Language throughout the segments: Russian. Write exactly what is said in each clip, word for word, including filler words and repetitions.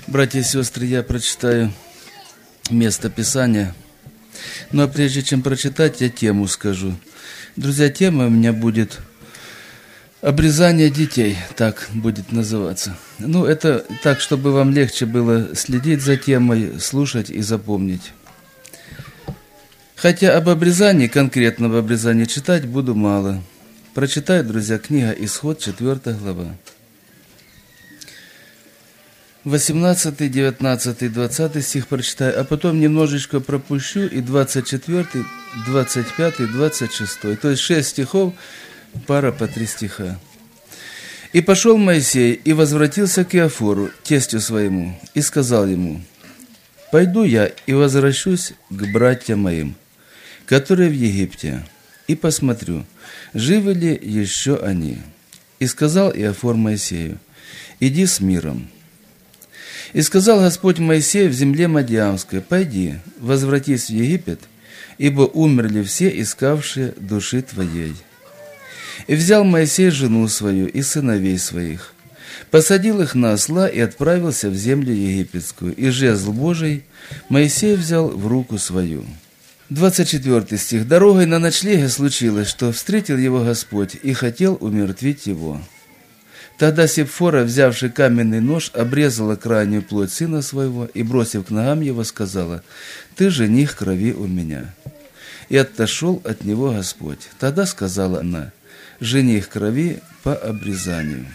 Братья и сестры, я прочитаю место Писания. Ну а прежде чем прочитать, я тему скажу. Друзья, тема у меня будет «Обрезание детей», так будет называться. Ну, это так, чтобы вам легче было следить за темой, слушать и запомнить. Хотя об обрезании, конкретно об обрезании читать буду мало. Прочитаю, друзья, книга «Исход», четвёртая глава. восемнадцатый, девятнадцатый, двадцатый стих прочитаю, а потом немножечко пропущу и двадцать четвёртый, двадцать пятый, двадцать шестой. То есть шесть стихов, пара по три стиха. «И пошел Моисей, и возвратился к Иофору, тестю своему, и сказал ему: пойду я и возвращусь к братьям моим, которые в Египте, и посмотрю, живы ли еще они. И сказал Иофор Моисею: иди с миром. И сказал Господь Моисею в земле Мадиамской: пойди, возвратись в Египет, ибо умерли все искавшие души твоей. И взял Моисей жену свою и сыновей своих, посадил их на осла и отправился в землю египетскую, и жезл Божий Моисей взял в руку свою». двадцать четвёртый стих. «Дорогой на ночлеге случилось, что встретил его Господь и хотел умертвить его. Тогда Сепфора, взявший каменный нож, обрезала крайнюю плоть сына своего и, бросив к ногам его, сказала: ты жених крови у меня. И отошел от него Господь. Тогда сказала она: жених крови по обрезанию».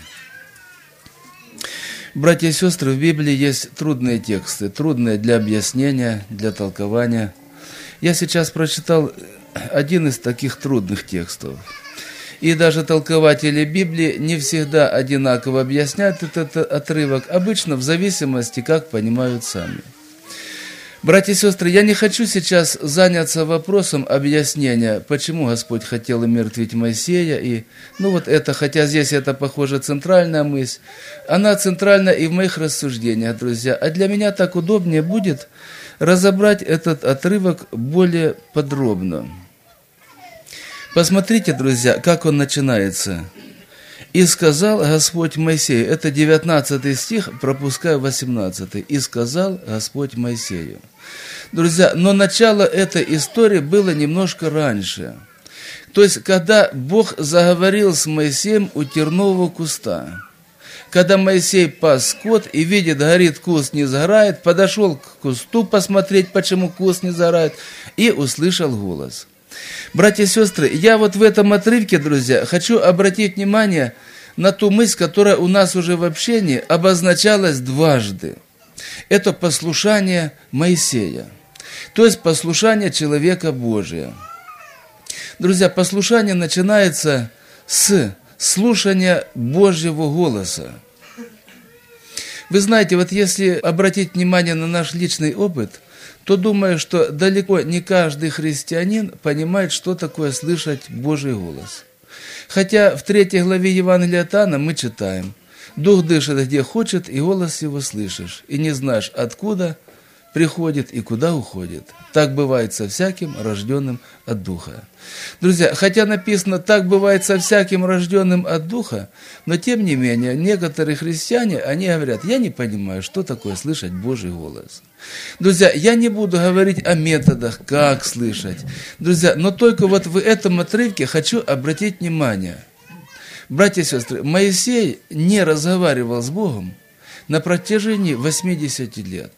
Братья и сестры, в Библии есть трудные тексты, трудные для объяснения, для толкования. Я сейчас прочитал один из таких трудных текстов. И даже толкователи Библии не всегда одинаково объясняют этот отрывок, обычно в зависимости, как понимают сами. Братья и сестры, я не хочу сейчас заняться вопросом объяснения, почему Господь хотел умертвить Моисея. И, ну вот это, хотя здесь это, похоже, центральная мысль, она центральна и в моих рассуждениях, друзья. А для меня так удобнее будет разобрать этот отрывок более подробно. Посмотрите, друзья, как он начинается. «И сказал Господь Моисею». Это девятнадцатый стих, пропускаю восемнадцатый. «И сказал Господь Моисею». Друзья, но начало этой истории было немножко раньше. То есть, когда Бог заговорил с Моисеем у тернового куста. Когда Моисей пас скот и видит, горит куст, не сгорает, подошел к кусту посмотреть, почему куст не сгорает, и услышал голос. Братья и сестры, я вот в этом отрывке, друзья, хочу обратить внимание на ту мысль, которая у нас уже в общении обозначалась дважды. Это послушание Моисея, то есть послушание человека Божия. Друзья, послушание начинается с слушания Божьего голоса. Вы знаете, вот если обратить внимание на наш личный опыт, то думаю, что далеко не каждый христианин понимает, что такое слышать Божий голос. Хотя в третьей главе Евангелия от Иоанна мы читаем: «Дух дышит, где хочет, и голос его слышишь, и не знаешь, откуда приходит и куда уходит. Так бывает со всяким, рожденным от Духа». Друзья, хотя написано «так бывает со всяким, рожденным от Духа», но тем не менее некоторые христиане, они говорят: я не понимаю, что такое слышать Божий голос. Друзья, я не буду говорить о методах, как слышать. Друзья, но только вот в этом отрывке хочу обратить внимание. Братья и сестры, Моисей не разговаривал с Богом на протяжении восьмидесяти лет.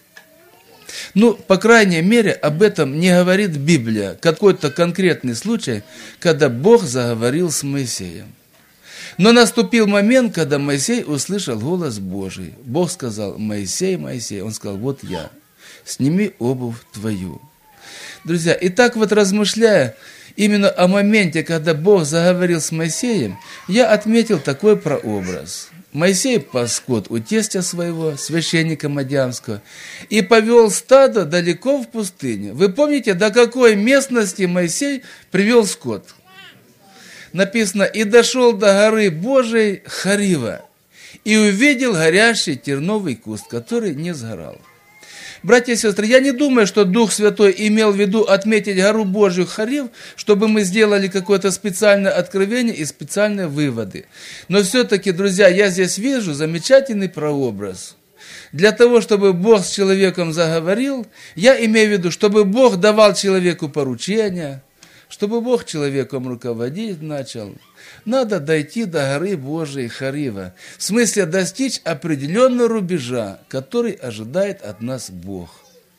Ну, по крайней мере, об этом не говорит Библия. Какой-то конкретный случай, когда Бог заговорил с Моисеем. Но наступил момент, когда Моисей услышал голос Божий. Бог сказал: Моисей, Моисей. Он сказал: вот я, сними обувь твою. Друзья, и так вот размышляя именно о моменте, когда Бог заговорил с Моисеем, я отметил такой прообраз. Моисей пас скот у тестя своего, священника Мадиамского, и повел стадо далеко в пустыню. Вы помните, до какой местности Моисей привел скот? Написано: и дошел до горы Божией Хорива, и увидел горящий терновый куст, который не сгорал. Братья и сестры, я не думаю, что Дух Святой имел в виду отметить гору Божию Хорив, чтобы мы сделали какое-то специальное откровение и специальные выводы. Но все-таки, друзья, я здесь вижу замечательный прообраз. Для того, чтобы Бог с человеком заговорил, я имею в виду, чтобы Бог давал человеку поручения, чтобы Бог человеком руководить начал, надо дойти до горы Божией Харива. В смысле достичь определенного рубежа, который ожидает от нас Бог.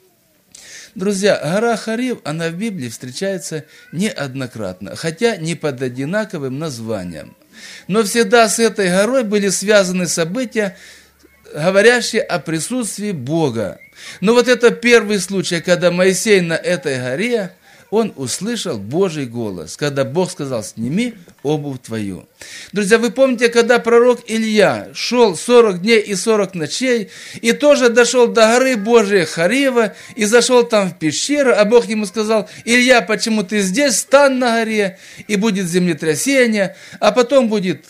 Друзья, гора Харив, она в Библии встречается неоднократно, хотя не под одинаковым названием. Но всегда с этой горой были связаны события, говорящие о присутствии Бога. Но вот это первый случай, когда Моисей на этой горе, он услышал Божий голос, когда Бог сказал: сними обувь твою. Друзья, вы помните, когда пророк Илья шел сорок дней и сорок ночей, и тоже дошел до горы Божией Харива, и зашел там в пещеру, а Бог ему сказал: Илья, почему ты здесь? Стань на горе, и будет землетрясение, а потом будет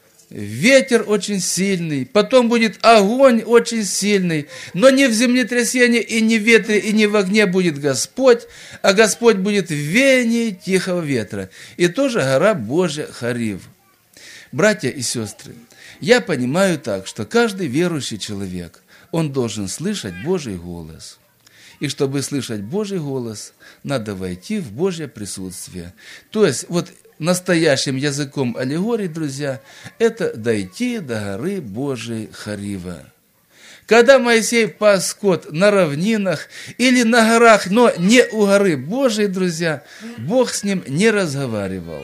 ветер очень сильный, потом будет огонь очень сильный, но не в землетрясении и не в ветре, и не в огне будет Господь, а Господь будет в веянии тихого ветра. И тоже гора Божия Харив. Братья и сестры, я понимаю так, что каждый верующий человек, он должен слышать Божий голос. И чтобы слышать Божий голос, надо войти в Божье присутствие. То есть, вот настоящим языком аллегории, друзья, это дойти до горы Божией Харива. Когда Моисей пас скот на равнинах или на горах, но не у горы Божией, друзья, Бог с ним не разговаривал.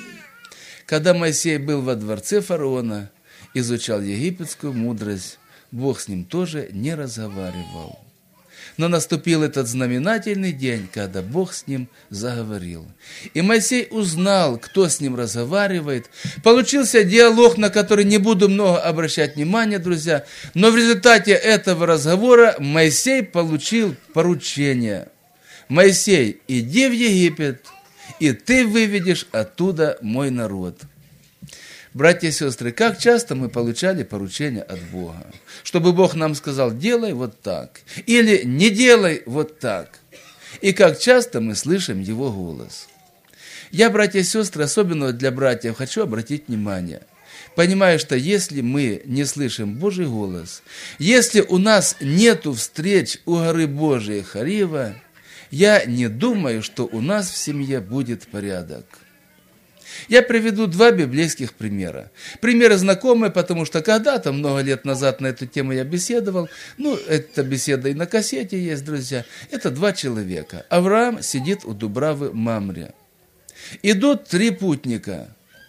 Когда Моисей был во дворце фараона, изучал египетскую мудрость, Бог с ним тоже не разговаривал. Но наступил этот знаменательный день, когда Бог с ним заговорил. И Моисей узнал, кто с ним разговаривает. Получился диалог, на который не буду много обращать внимания, друзья. Но в результате этого разговора Моисей получил поручение. Моисей, иди в Египет, и ты выведешь оттуда мой народ. Братья и сестры, как часто мы получали поручения от Бога, чтобы Бог нам сказал: делай вот так, или не делай вот так. И как часто мы слышим Его голос. Я, братья и сестры, особенно для братьев, хочу обратить внимание. Понимаю, что если мы не слышим Божий голос, если у нас нету встреч у горы Божией Харива, я не думаю, что у нас в семье будет порядок. Я приведу два библейских примера. Примеры знакомые, потому что когда-то, много лет назад на эту тему я беседовал. Ну, эта беседа и на кассете есть, друзья. Это два человека. Авраам сидит у Дубравы Мамре. Идут три путника.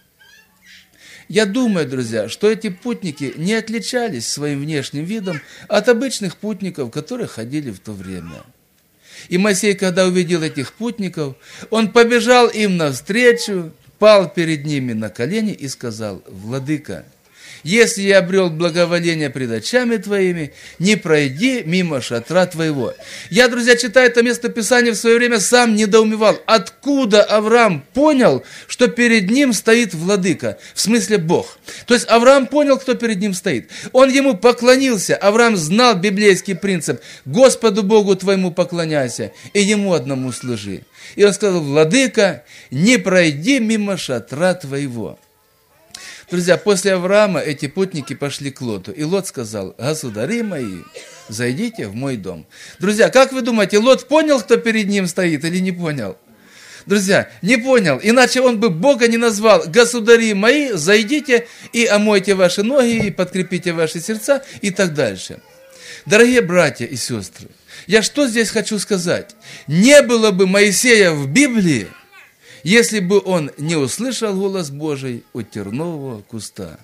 Я думаю, друзья, что эти путники не отличались своим внешним видом от обычных путников, которые ходили в то время. И Моисей, когда увидел этих путников, он побежал им навстречу, пал перед ними на колени и сказал: «Владыка, если я обрел благоволение пред очами твоими, не пройди мимо шатра твоего». Я, друзья, читая это место Писания, в свое время сам недоумевал, откуда Авраам понял, что перед ним стоит владыка, в смысле Бог. То есть Авраам понял, кто перед ним стоит. Он ему поклонился. Авраам знал библейский принцип: Господу Богу твоему поклоняйся и Ему одному служи. И он сказал: «Владыка, не пройди мимо шатра твоего». Друзья, после Авраама эти путники пошли к Лоту. И Лот сказал: «Государи мои, зайдите в мой дом». Друзья, как вы думаете, Лот понял, кто перед ним стоит, или не понял? Друзья, не понял, иначе он бы Бога не назвал: «Государи мои, зайдите и омойте ваши ноги, и подкрепите ваши сердца», и так дальше. Дорогие братья и сестры, я что здесь хочу сказать? Не было бы Моисея в Библии, если бы он не услышал голос Божий у тернового куста.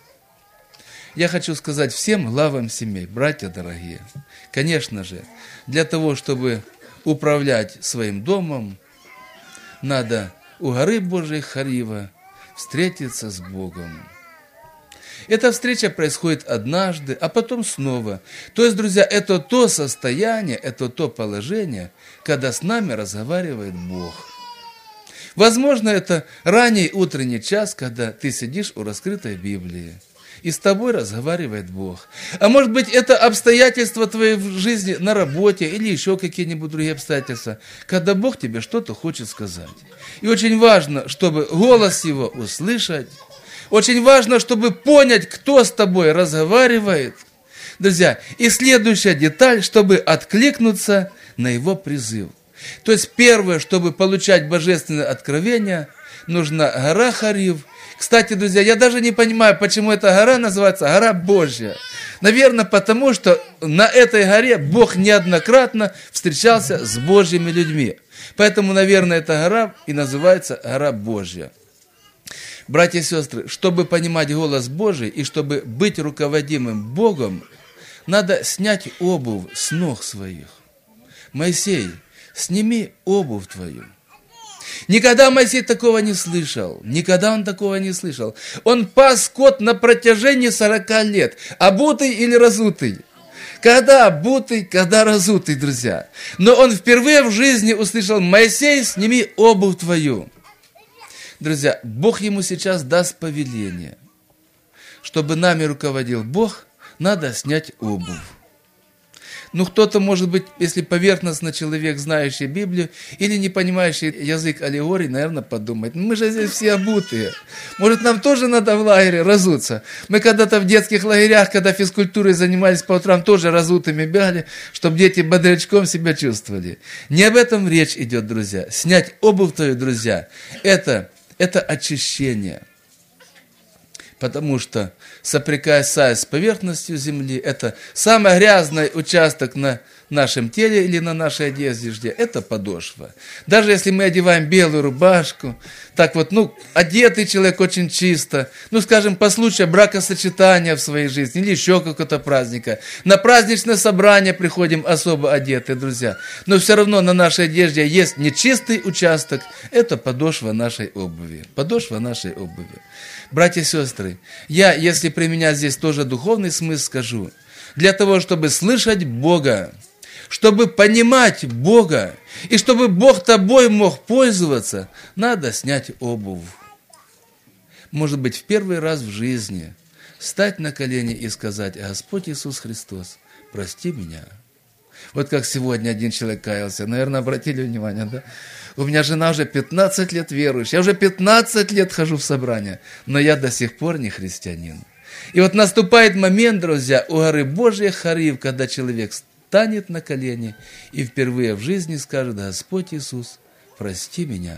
Я хочу сказать всем главам семей, братья дорогие, конечно же, для того, чтобы управлять своим домом, надо у горы Божией Харива встретиться с Богом. Эта встреча происходит однажды, а потом снова. То есть, друзья, это то состояние, это то положение, когда с нами разговаривает Бог. Возможно, это ранний утренний час, когда ты сидишь у раскрытой Библии, и с тобой разговаривает Бог. А может быть, это обстоятельства твоей жизни на работе или еще какие-нибудь другие обстоятельства, когда Бог тебе что-то хочет сказать. И очень важно, чтобы голос Его услышать. Очень важно, чтобы понять, кто с тобой разговаривает. Друзья, и следующая деталь, чтобы откликнуться на его призыв. То есть первое, чтобы получать божественное откровение, нужна гора Харив. Кстати, друзья, я даже не понимаю, почему эта гора называется гора Божья. Наверное, потому что на этой горе Бог неоднократно встречался с Божьими людьми. Поэтому, наверное, эта гора и называется гора Божья. Братья и сестры, чтобы понимать голос Божий и чтобы быть руководимым Богом, надо снять обувь с ног своих. Моисей, сними обувь твою. Никогда Моисей такого не слышал. Никогда он такого не слышал. Он пас скот на протяжении сорока лет. Обутый или разутый? Когда обутый, когда разутый, друзья. Но он впервые в жизни услышал: Моисей, сними обувь твою. Друзья, Бог ему сейчас даст повеление. Чтобы нами руководил Бог, надо снять обувь. Ну, кто-то, может быть, если поверхностно человек, знающий Библию, или не понимающий язык аллегорий, наверное, подумает: мы же здесь все обутые. Может, нам тоже надо в лагере разуться? Мы когда-то в детских лагерях, когда физкультурой занимались по утрам, тоже разутыми бегали, чтобы дети бодрячком себя чувствовали. Не об этом речь идет, друзья. Снять обувь твою, друзья, это, это очищение. Потому что, соприкасаясь с поверхностью земли, это самый грязный участок на нашем теле или на нашей одежде, это подошва. Даже если мы одеваем белую рубашку, так вот, ну, одетый человек очень чисто, ну, скажем, по случаю бракосочетания в своей жизни или еще какого-то праздника, на праздничное собрание приходим особо одетые, друзья, но все равно на нашей одежде есть нечистый участок, это подошва нашей обуви, подошва нашей обуви. Братья и сестры, я, если применять здесь тоже духовный смысл, скажу, для того, чтобы слышать Бога, чтобы понимать Бога, и чтобы Бог тобой мог пользоваться, надо снять обувь. Может быть, в первый раз в жизни встать на колени и сказать: Господь Иисус Христос, прости меня. Вот как сегодня один человек каялся, наверное, обратили внимание, да? У меня жена уже пятнадцать лет верующая, я уже пятнадцать лет хожу в собрания, но я до сих пор не христианин. И вот наступает момент, друзья, у горы Божьей Харив, когда человек станет на колени и впервые в жизни скажет: Господь Иисус, прости меня.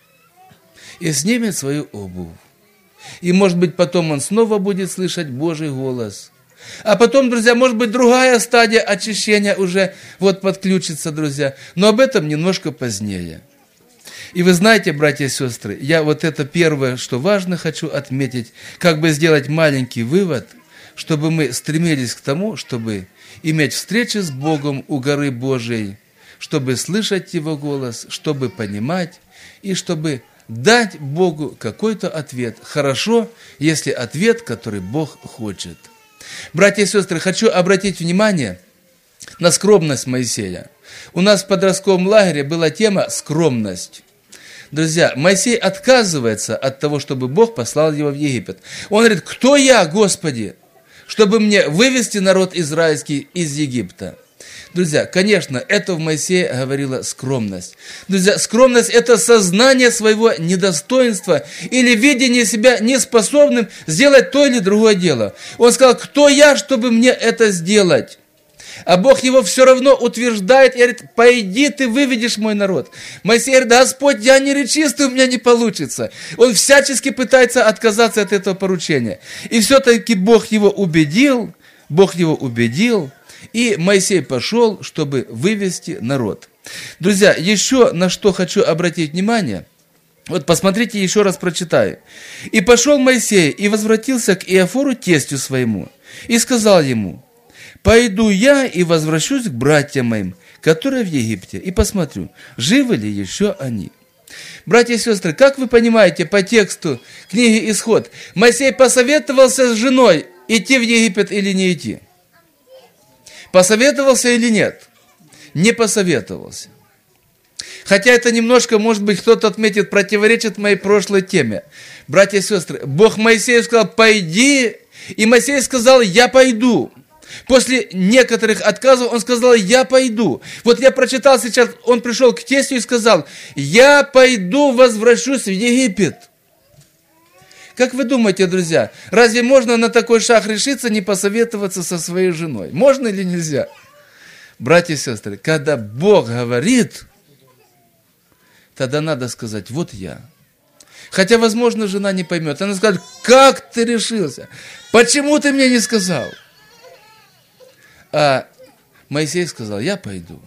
И снимет свою обувь. И, может быть, потом он снова будет слышать Божий голос. А потом, друзья, может быть, другая стадия очищения уже вот подключится, друзья. Но об этом немножко позднее. И вы знаете, братья и сестры, я вот это первое, что важно, хочу отметить, как бы сделать маленький вывод, чтобы мы стремились к тому, чтобы иметь встречи с Богом у горы Божией, чтобы слышать Его голос, чтобы понимать и чтобы дать Богу какой-то ответ. Хорошо, если ответ, который Бог хочет. Братья и сестры, хочу обратить внимание на скромность Моисея. У нас в подростковом лагере была тема «скромность». Друзья, Моисей отказывается от того, чтобы Бог послал его в Египет. Он говорит: кто я, Господи, чтобы мне вывести народ израильский из Египта? Друзья, конечно, это в Моисее говорила скромность. Друзья, скромность – это сознание своего недостоинства или видение себя неспособным сделать то или другое дело. Он сказал: кто я, чтобы мне это сделать? А Бог его все равно утверждает и говорит: пойди, ты выведешь мой народ. Моисей говорит: Господь, я не речистый, у меня не получится. Он всячески пытается отказаться от этого поручения. И все-таки Бог его убедил, Бог его убедил, и Моисей пошел, чтобы вывести народ. Друзья, еще на что хочу обратить внимание. Вот посмотрите, еще раз прочитаю. «И пошел Моисей, и возвратился к Иофору, тестю своему, и сказал ему: пойду я и возвращусь к братьям моим, которые в Египте, и посмотрю, живы ли еще они». Братья и сестры, как вы понимаете по тексту книги «Исход», Моисей посоветовался с женой, идти в Египет или не идти? Посоветовался или нет? Не посоветовался. Хотя это немножко, может быть, кто-то отметит, противоречит моей прошлой теме. Братья и сестры, Бог Моисею сказал: пойди, и Моисей сказал: я пойду. После некоторых отказов он сказал: я пойду. Вот я прочитал сейчас, он пришел к тестю и сказал: я пойду, возвращусь в Египет. Как вы думаете, друзья, разве можно на такой шаг решиться, не посоветоваться со своей женой? Можно или нельзя? Братья и сестры, когда Бог говорит, тогда надо сказать, вот я. Хотя, возможно, жена не поймет. Она скажет, как ты решился? Почему ты мне не сказал? А Моисей сказал, я пойду.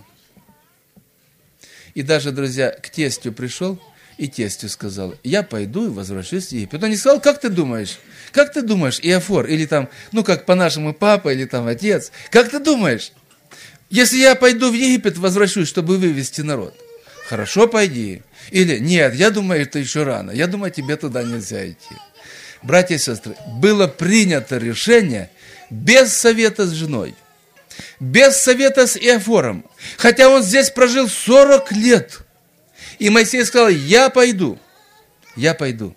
И даже, друзья, к тестю пришел, и тестю сказал, я пойду и возвращусь в Египет. Он не сказал, как ты думаешь? Как ты думаешь, Иофор? Или там, ну, как по-нашему папа, или там отец. Как ты думаешь? Если я пойду в Египет, возвращусь, чтобы вывести народ. Хорошо, пойди. Или, нет, я думаю, это еще рано. Я думаю, тебе туда нельзя идти. Братья и сестры, было принято решение без совета с женой. Без совета с Иофором. Хотя он здесь прожил сорок лет. И Моисей сказал, я пойду, я пойду.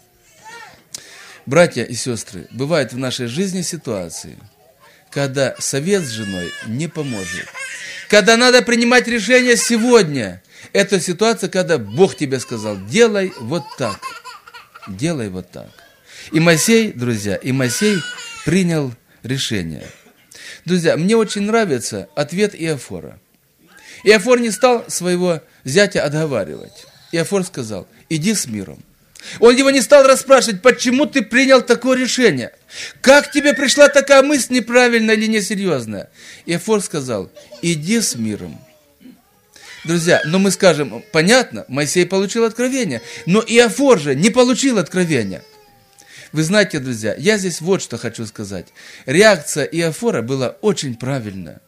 Братья и сестры, бывают в нашей жизни ситуации, когда совет с женой не поможет. Когда надо принимать решение сегодня. Это ситуация, когда Бог тебе сказал, делай вот так, делай вот так. И Моисей, друзья, и Моисей принял решение. Друзья, мне очень нравится ответ Иофора. Иофор не стал своего зятя отговаривать. Иофор сказал, иди с миром. Он его не стал расспрашивать, почему ты принял такое решение. Как тебе пришла такая мысль неправильная или несерьезная? Иофор сказал, иди с миром. Друзья, но мы скажем, понятно, Моисей получил откровение, но Иофор же не получил откровения. Вы знаете, друзья, я здесь вот что хочу сказать. Реакция Иофора была очень правильная.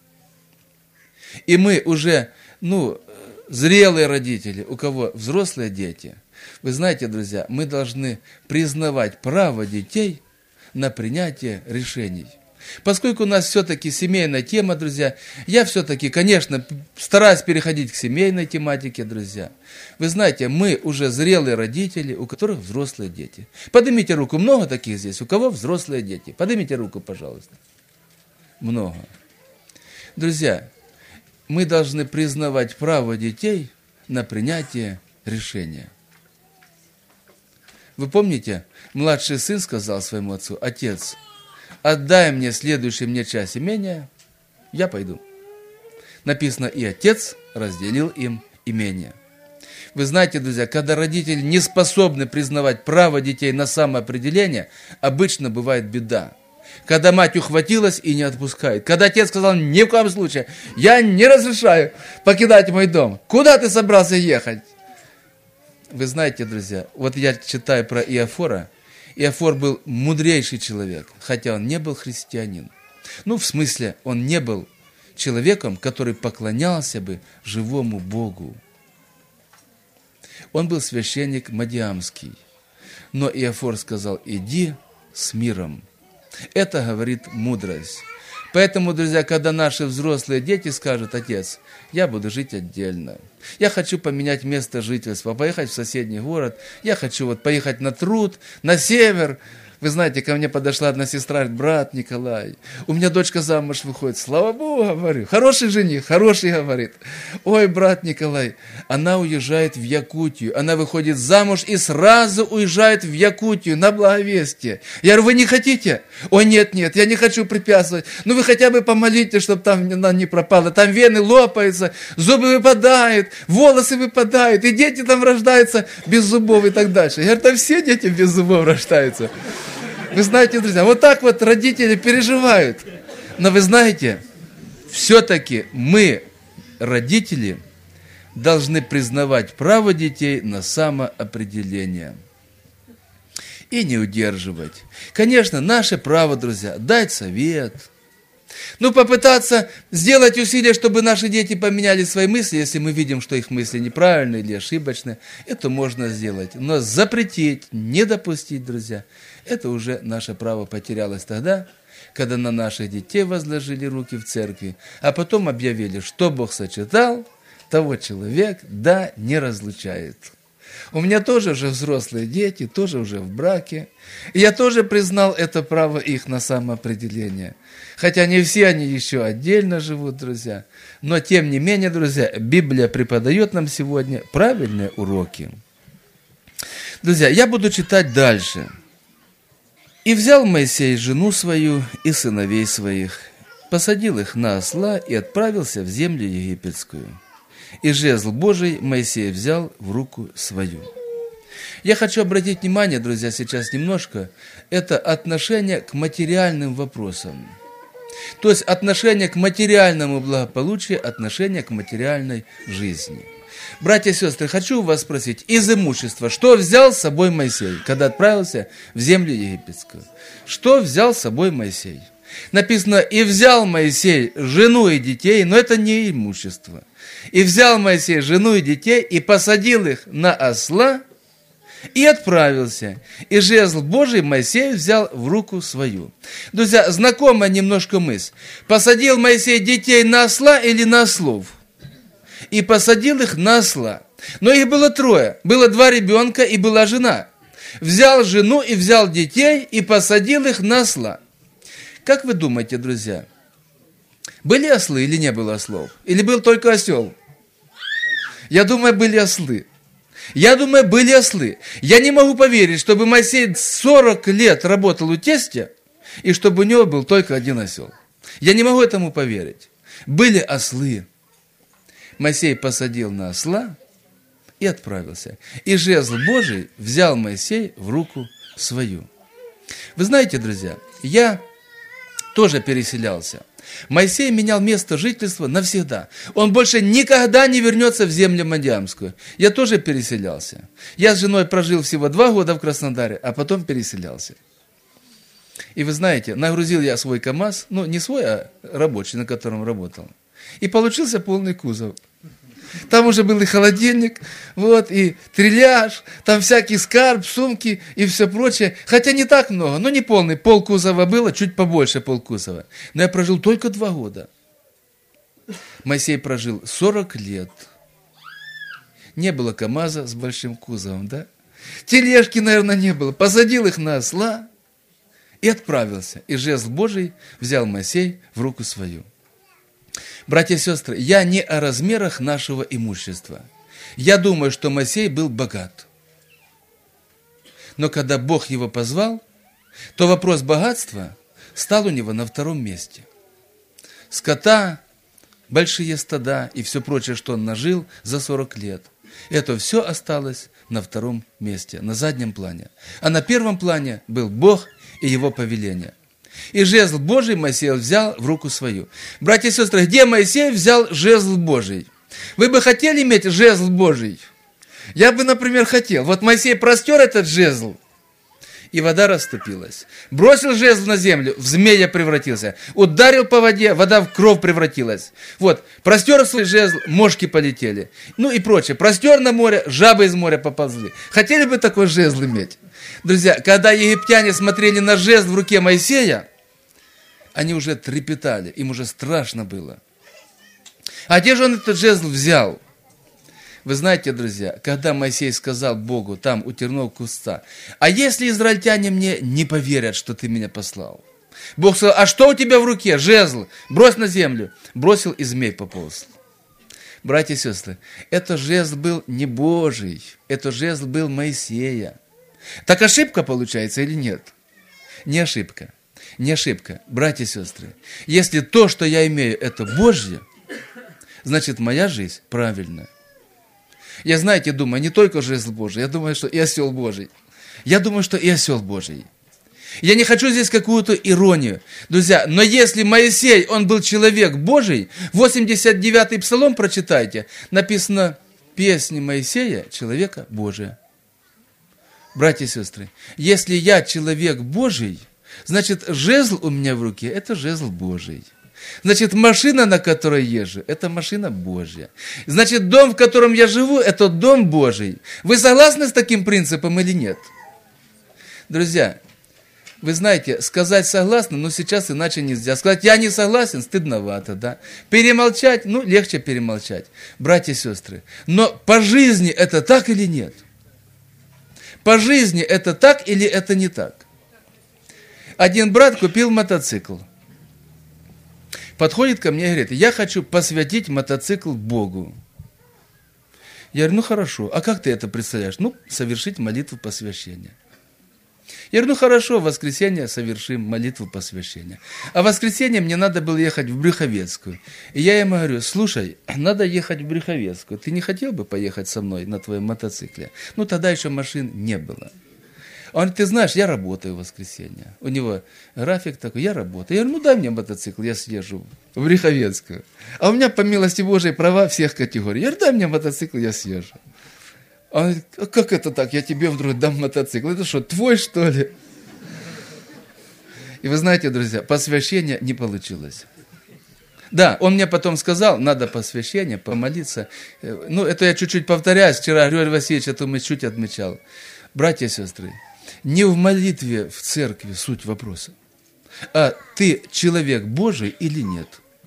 И мы уже, ну, зрелые родители, у кого взрослые дети, вы знаете, друзья, мы должны признавать право детей на принятие решений. Поскольку у нас все-таки семейная тема, друзья, я все-таки, конечно, стараюсь переходить к семейной тематике, друзья. Вы знаете, мы уже зрелые родители, у которых взрослые дети. Поднимите руку, много таких здесь, у кого взрослые дети? Поднимите руку, пожалуйста. Много. Друзья, мы должны признавать право детей на принятие решения. Вы помните, младший сын сказал своему отцу, отец, отдай мне следующий мне часть имения, я пойду. Написано, и отец разделил им имение. Вы знаете, друзья, когда родители не способны признавать право детей на самоопределение, обычно бывает беда. Когда мать ухватилась и не отпускает. Когда отец сказал, ни в коем случае, я не разрешаю покидать мой дом. Куда ты собрался ехать? Вы знаете, друзья, вот я читаю про Иофора. Иофор был мудрейший человек, хотя он не был христианин. Ну, в смысле, он не был человеком, который поклонялся бы живому Богу. Он был священник Мадиамский. Но Иофор сказал, иди с миром. Это говорит мудрость. Поэтому, друзья, когда наши взрослые дети скажут, отец, я буду жить отдельно. Я хочу поменять место жительства, поехать в соседний город. Я хочу вот поехать на труд, на север. Вы знаете, ко мне подошла одна сестра, говорит, брат Николай, у меня дочка замуж выходит. Слава Богу, говорю. Хороший жених, хороший, говорит. Ой, брат Николай, она уезжает в Якутию. Она выходит замуж и сразу уезжает в Якутию на Благовестие. Я говорю, вы не хотите? Ой, нет, нет, я не хочу препятствовать. Ну, вы хотя бы помолитесь, чтобы там она не пропала. Там вены лопаются, зубы выпадают, волосы выпадают, и дети там рождаются без зубов и так дальше. Я говорю, там все дети без зубов рождаются. Вы знаете, друзья, вот так вот родители переживают. Но вы знаете, все-таки мы, родители, должны признавать право детей на самоопределение. И не удерживать. Конечно, наше право, друзья, дать совет. Ну, попытаться сделать усилия, чтобы наши дети поменяли свои мысли, если мы видим, что их мысли неправильные или ошибочные, это можно сделать. Но запретить, не допустить, друзья, это уже наше право потерялось тогда, когда на наших детей возложили руки в церкви, а потом объявили, что Бог сочетал, того человек, да, не разлучает. У меня тоже уже взрослые дети, тоже уже в браке. И я тоже признал это право их на самоопределение. Хотя не все они еще отдельно живут, друзья. Но тем не менее, друзья, Библия преподает нам сегодня правильные уроки. Друзья, я буду читать дальше. И взял Моисей жену свою и сыновей своих, посадил их на осла и отправился в землю египетскую. И жезл Божий Моисей взял в руку свою. Я хочу обратить внимание, друзья, сейчас немножко, это отношение к материальным вопросам. То есть отношение к материальному благополучию, отношение к материальной жизни. Братья и сестры, хочу у вас спросить, из имущества, что взял с собой Моисей, когда отправился в землю египетскую? Что взял с собой Моисей? Написано, и взял Моисей жену и детей, но это не имущество. И взял Моисей жену и детей, и посадил их на осла, и отправился. И жезл Божий Моисей взял в руку свою. Друзья, знакомая немножко мысль. Посадил Моисей детей на осла или на ослов? И посадил их на осла. Но их было трое. Было два ребенка и была жена. Взял жену и взял детей и посадил их на осла. Как вы думаете, друзья, были ослы или не было ослов? Или был только осел? Я думаю, были ослы. Я думаю, были ослы. Я не могу поверить, чтобы Моисей сорок лет работал у тестя, и чтобы у него был только один осел. Я не могу этому поверить. Были ослы. Моисей посадил на осла и отправился. И жезл Божий взял Моисей в руку свою. Вы знаете, друзья, я тоже переселялся. Моисей менял место жительства навсегда. Он больше никогда не вернется в землю Мадьямскую. Я тоже переселялся. Я с женой прожил всего два года в Краснодаре, а потом переселялся. И вы знаете, нагрузил я свой КАМАЗ, ну не свой, а рабочий, на котором работал. И получился полный кузов. Там уже был и холодильник, вот, и трильяж, там всякий скарб, сумки и все прочее. Хотя не так много, но не полный. Полкузова было, чуть побольше полкузова. Но я прожил только два года. Моисей прожил сорок лет. Не было КАМАЗа с большим кузовом, да? Тележки, наверное, не было. Посадил их на осла и отправился. И жезл Божий взял Моисей в руку свою. Братья и сестры, я не о размерах нашего имущества. Я думаю, что Моисей был богат. Но когда Бог его позвал, то вопрос богатства стал у него на втором месте. Скота, большие стада и все прочее, что он нажил за сорок лет, это все осталось на втором месте, на заднем плане. А на первом плане был Бог и его повеление. И жезл Божий Моисей взял в руку свою. Братья и сестры, где Моисей взял жезл Божий? Вы бы хотели иметь жезл Божий? Я бы, например, хотел. Вот Моисей простер этот жезл, и вода расступилась. Бросил жезл на землю, в змея превратился. Ударил по воде, вода в кровь превратилась. Вот, простер свой жезл, мошки полетели. Ну и прочее. Простер на море, жабы из моря поползли. Хотели бы такой жезл иметь? Друзья, когда египтяне смотрели на жезл в руке Моисея, они уже трепетали, им уже страшно было. А где же он этот жезл взял? Вы знаете, друзья, когда Моисей сказал Богу там у тернового куста, а если израильтяне мне не поверят, что ты меня послал? Бог сказал, а что у тебя в руке? Жезл, брось на землю. Бросил, и змей пополз. Братья и сестры, этот жезл был не Божий, этот жезл был Моисея. Так ошибка получается или нет? Не ошибка. Не ошибка. Братья и сестры, если то, что я имею, это Божье, значит, моя жизнь правильная. Я, знаете, думаю, не только жезл Божий, я думаю, что и осел Божий. Я думаю, что и осел Божий. Я не хочу здесь какую-то иронию, друзья, но если Моисей, он был человек Божий, восемьдесят девятый псалом прочитайте, написано «Песни Моисея, человека Божия». Братья и сестры, если я человек Божий, значит, жезл у меня в руке – это жезл Божий. Значит, машина, на которой езжу, это машина Божья. Значит, дом, в котором я живу, это дом Божий. Вы согласны с таким принципом или нет? Друзья, вы знаете, сказать согласны, но сейчас иначе нельзя. Сказать я не согласен, стыдновато, да? Перемолчать, ну, легче перемолчать. Братья и сестры, но по жизни это так или нет? По жизни это так или это не так? Один брат купил мотоцикл. Подходит ко мне и говорит, я хочу посвятить мотоцикл Богу. Я говорю, ну хорошо, а как ты это представляешь? Ну, совершить молитву посвящения. Я говорю, ну хорошо, в воскресенье совершим молитву посвящения. А в воскресенье мне надо было ехать в Брюховецкую. И я ему говорю, слушай, надо ехать в Брюховецкую. Ты не хотел бы поехать со мной на твоем мотоцикле? Ну тогда еще машин не было. Он говорит, ты знаешь, я работаю в воскресенье. У него график такой, я работаю. Я говорю, ну дай мне мотоцикл, я съезжу в Брюховецкую. А у меня, по милости Божией, права всех категорий. Я говорю, дай мне мотоцикл, я съезжу. Он говорит, а как это так, я тебе вдруг дам мотоцикл? Это что, твой, что ли? И вы знаете, друзья, посвящение не получилось. Да, он мне потом сказал, надо посвящение, помолиться. Ну, это я чуть-чуть повторяюсь. Вчера Григорий Васильевич это мы чуть отмечал. Братья и сестры, не в молитве в церкви суть вопроса, а ты человек Божий или нет.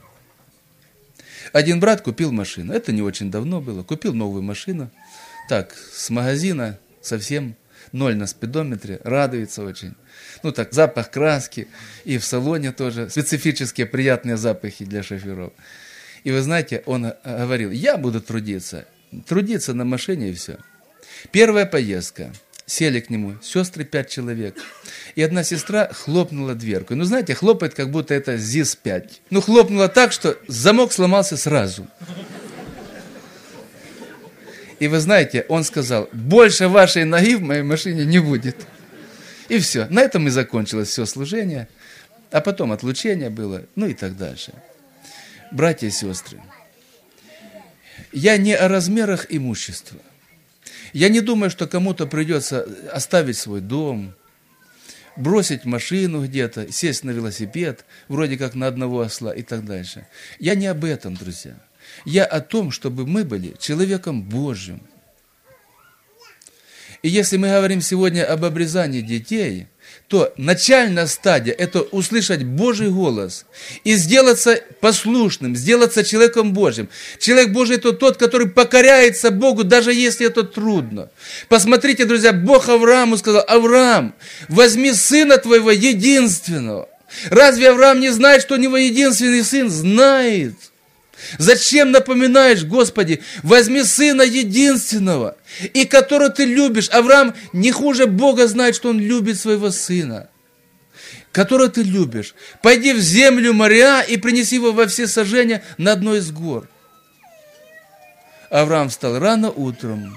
Один брат купил машину, это не очень давно было, купил новую машину, так, с магазина, совсем ноль на спидометре, радуется очень. Ну так, запах краски, и в салоне тоже, специфические приятные запахи для шоферов. И вы знаете, он говорил, я буду трудиться, трудиться на машине и все. Первая поездка. Сели к нему сестры, пять человек. И одна сестра хлопнула дверку. Ну, знаете, хлопает, как будто это ЗИС пять. Ну, хлопнула так, что замок сломался сразу. И вы знаете, он сказал, больше вашей ноги в моей машине не будет. И все. На этом и закончилось все служение. А потом отлучение было, ну и так дальше. Братья и сестры, я не о размерах имущества. Я не думаю, что кому-то придется оставить свой дом, бросить машину где-то, сесть на велосипед, вроде как на одного осла и так дальше. Я не об этом, друзья. Я о том, чтобы мы были человеком Божьим. И если мы говорим сегодня об обрезании детей, то начальная стадия – это услышать Божий голос и сделаться послушным, сделаться человеком Божьим. Человек Божий – это тот, который покоряется Богу, даже если это трудно. Посмотрите, друзья, Бог Аврааму сказал, Авраам, возьми сына твоего единственного. Разве Авраам не знает, что у него единственный сын? Знает. Зачем напоминаешь, Господи, возьми сына единственного, и которого ты любишь. Авраам не хуже Бога знает, что он любит своего сына, которого ты любишь. Пойди в землю Мориа и принеси его во все сожжения на одной из гор. Авраам встал рано утром,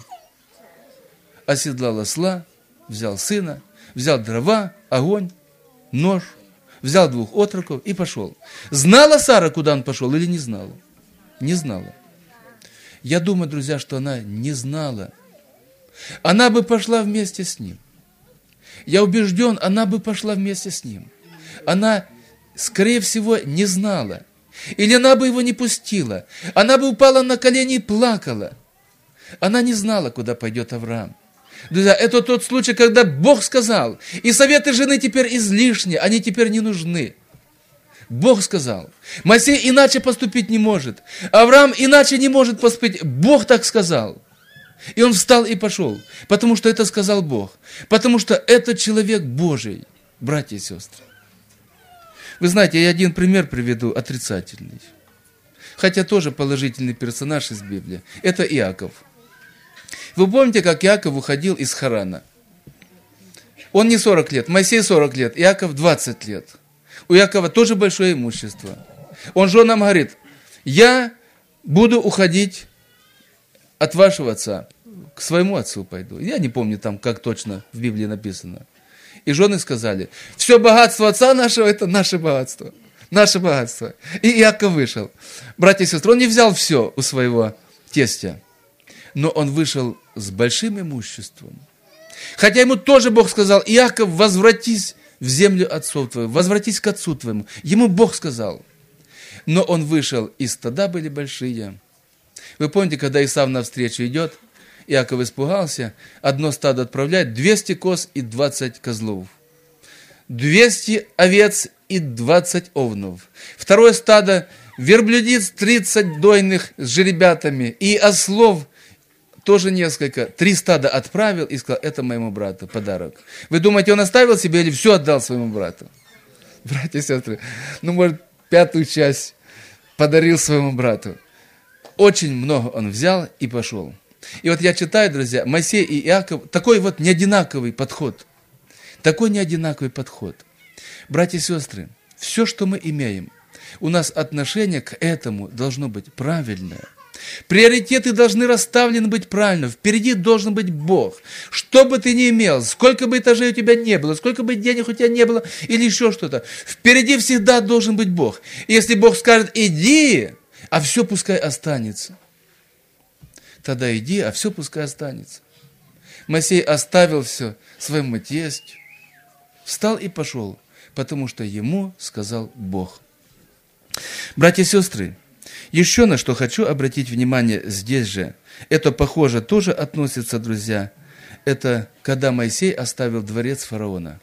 оседлал осла, взял сына, взял дрова, огонь, нож, взял двух отроков и пошел. Знала Сара, куда он пошел, или не знала? Не знала. Я думаю, друзья, что она не знала. Она бы пошла вместе с ним. Я убежден, она бы пошла вместе с ним. Она, скорее всего, не знала. Или она бы его не пустила. Она бы упала на колени и плакала. Она не знала, куда пойдет Авраам. Друзья, это тот случай, когда Бог сказал, и советы жены теперь излишни, они теперь не нужны. Бог сказал. Моисей иначе поступить не может. Авраам иначе не может поступить. Бог так сказал. И он встал и пошел. Потому что это сказал Бог. Потому что это человек Божий, братья и сестры. Вы знаете, я один пример приведу отрицательный. Хотя тоже положительный персонаж из Библии. Это Иаков. Вы помните, как Иаков уходил из Харана? Он не сорок лет, Моисей сорок лет, Иаков двадцать лет. У Иакова тоже большое имущество. Он женам говорит, я буду уходить от вашего отца, к своему отцу пойду. Я не помню там, как точно в Библии написано. И жены сказали, все богатство отца нашего, это наше богатство. Наше богатство. И Иаков вышел. Братья и сестры, он не взял все у своего тестя, но он вышел с большим имуществом. Хотя ему тоже Бог сказал, Иаков, возвратись в землю отцов твоих, возвратись к отцу твоему. Ему Бог сказал. Но он вышел, и стада были большие. Вы помните, когда Исав навстречу идет, Иаков испугался, одно стадо отправляет, двести коз и двадцать козлов. двести овец и двадцать овнов. Второе стадо, верблюдиц тридцать дойных с жеребятами, и ослов тоже несколько, три стада отправил и сказал, это моему брату подарок. Вы думаете, он оставил себе или все отдал своему брату? Братья и сестры, ну, может, пятую часть подарил своему брату. Очень много он взял и пошел. И вот я читаю, друзья, Моисей и Иаков, такой вот неодинаковый подход. Такой неодинаковый подход. Братья и сестры, все, что мы имеем, у нас отношение к этому должно быть правильное. Приоритеты должны расставлены быть правильно. Впереди должен быть Бог. Что бы ты ни имел, сколько бы этажей у тебя не было, сколько бы денег у тебя не было, или еще что-то, впереди всегда должен быть Бог. И если Бог скажет «иди», а все пускай останется, тогда иди, а все пускай останется. Моисей оставил все своему тестю, встал и пошел, потому что ему сказал Бог. Братья и сестры, еще на что хочу обратить внимание здесь же, это, похоже, тоже относится, друзья, это когда Моисей оставил дворец фараона.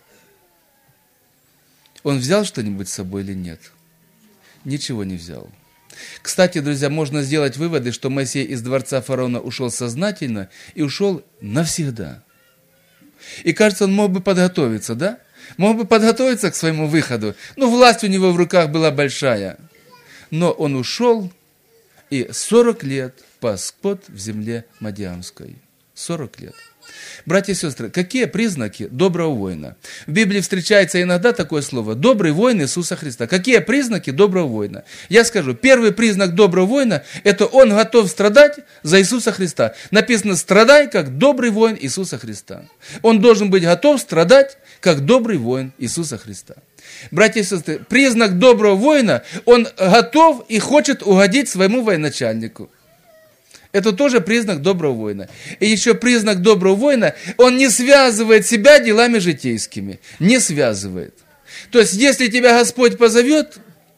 Он взял что-нибудь с собой или нет? Ничего не взял. Кстати, друзья, можно сделать выводы, что Моисей из дворца фараона ушел сознательно и ушел навсегда. И кажется, он мог бы подготовиться, да? Мог бы подготовиться к своему выходу. Ну, власть у него в руках была большая. Но он ушел и сорок лет пас скот в земле Мадиамской. сорок лет. Братья и сестры, какие признаки доброго воина? В Библии встречается иногда такое слово «добрый воин Иисуса Христа». Какие признаки доброго воина? Я скажу, первый признак доброго воина – это он готов страдать за Иисуса Христа. Написано «страдай, как добрый воин Иисуса Христа». Он должен быть готов страдать, как добрый воин Иисуса Христа. Братья и сестры, признак доброго воина – он готов и хочет угодить своему военачальнику. Это тоже признак доброго воина. И еще признак доброго воина, он не связывает себя делами житейскими. Не связывает. То есть, если тебя Господь позовет,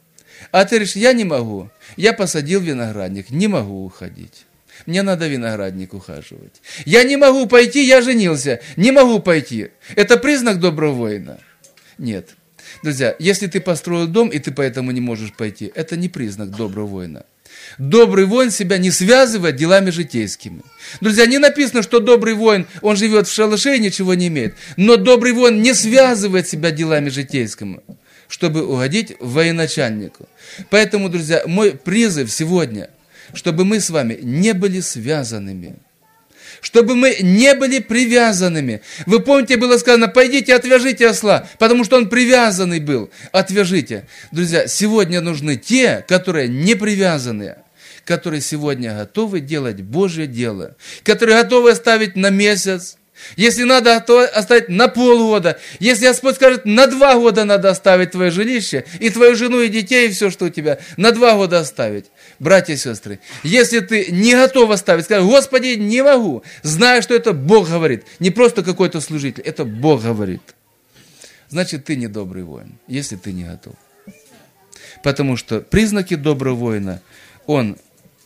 а ты говоришь, я не могу, я посадил виноградник, не могу уходить. Мне надо виноградник ухаживать. Я не могу пойти, я женился, не могу пойти. Это признак доброго воина? Нет. Друзья, если ты построил дом, и ты поэтому не можешь пойти, это не признак доброго воина. Добрый воин себя не связывает делами житейскими. Друзья, не написано, что добрый воин, он живет в шалаше и ничего не имеет. Но добрый воин не связывает себя делами житейскими, чтобы угодить военачальнику. Поэтому, друзья, мой призыв сегодня, чтобы мы с вами не были связанными. Чтобы мы не были привязанными. Вы помните, было сказано, пойдите, отвяжите осла, потому что он привязанный был. Отвяжите. Друзья, сегодня нужны те, которые не привязанные, которые сегодня готовы делать Божье дело, которые готовы оставить на месяц, если надо оставить на полгода, если Господь скажет, на два года надо оставить твое жилище, и твою жену, и детей, и все, что у тебя, на два года оставить. Братья и сестры, если ты не готов оставить, скажи, Господи, не могу, зная, что это Бог говорит, не просто какой-то служитель, это Бог говорит. Значит, ты не добрый воин, если ты не готов. Потому что признаки доброго воина, он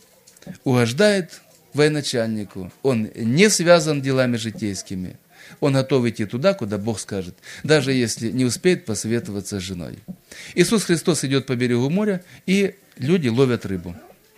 угождает военачальнику, он не связан делами житейскими, он готов идти туда, куда Бог скажет, даже если не успеет посоветоваться с женой. Иисус Христос идет по берегу моря, и люди ловят рыбу.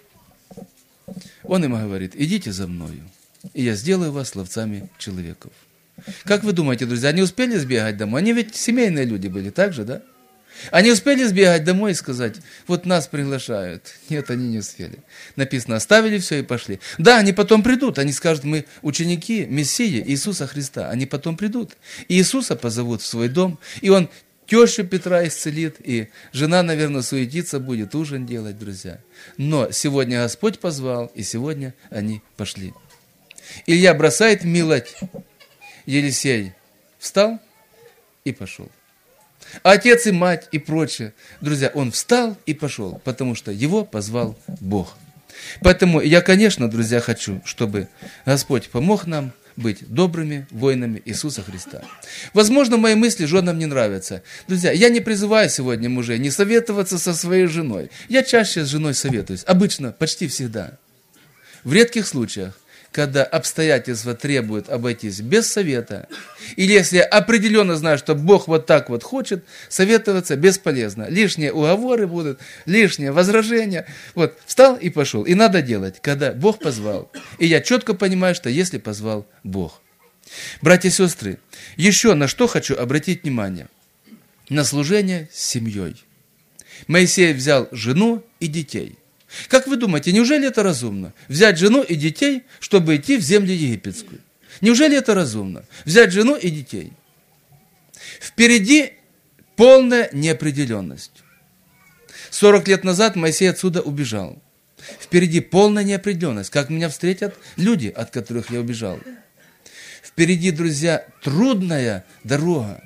Он им говорит, идите за мною, и я сделаю вас ловцами человеков. Как вы думаете, друзья, они успели сбегать домой? Они ведь семейные люди были, так же, да? Они успели сбегать домой и сказать, вот нас приглашают. Нет, они не успели. Написано, оставили все и пошли. Да, они потом придут, они скажут, мы ученики Мессии Иисуса Христа. Они потом придут. И Иисуса позовут в свой дом, и он тещу Петра исцелит, и жена, наверное, суетиться будет, ужин делать, друзья. Но сегодня Господь позвал, и сегодня они пошли. Илья бросает милоть, Елисей встал и пошел. А отец и мать и прочее. Друзья, он встал и пошел, потому что его позвал Бог. Поэтому я, конечно, друзья, хочу, чтобы Господь помог нам быть добрыми воинами Иисуса Христа. Возможно, мои мысли женам не нравятся. Друзья, я не призываю сегодня мужей не советоваться со своей женой. Я чаще с женой советуюсь. Обычно, почти всегда. В редких случаях, когда обстоятельства требуют обойтись без совета, или если я определенно знаю, что Бог вот так вот хочет, советоваться бесполезно. Лишние уговоры будут, лишние возражения. Вот, встал и пошел. И надо делать, когда Бог позвал. И я четко понимаю, что если позвал Бог. Братья и сестры, еще на что хочу обратить внимание. На служение с семьей. Моисей взял жену и детей. Как вы думаете, неужели это разумно? Взять жену и детей, чтобы идти в землю египетскую. Неужели это разумно? Взять жену и детей. Впереди полная неопределенность. сорок лет назад Моисей отсюда убежал. Впереди полная неопределенность. Как меня встретят люди, от которых я убежал. Впереди, друзья, трудная дорога.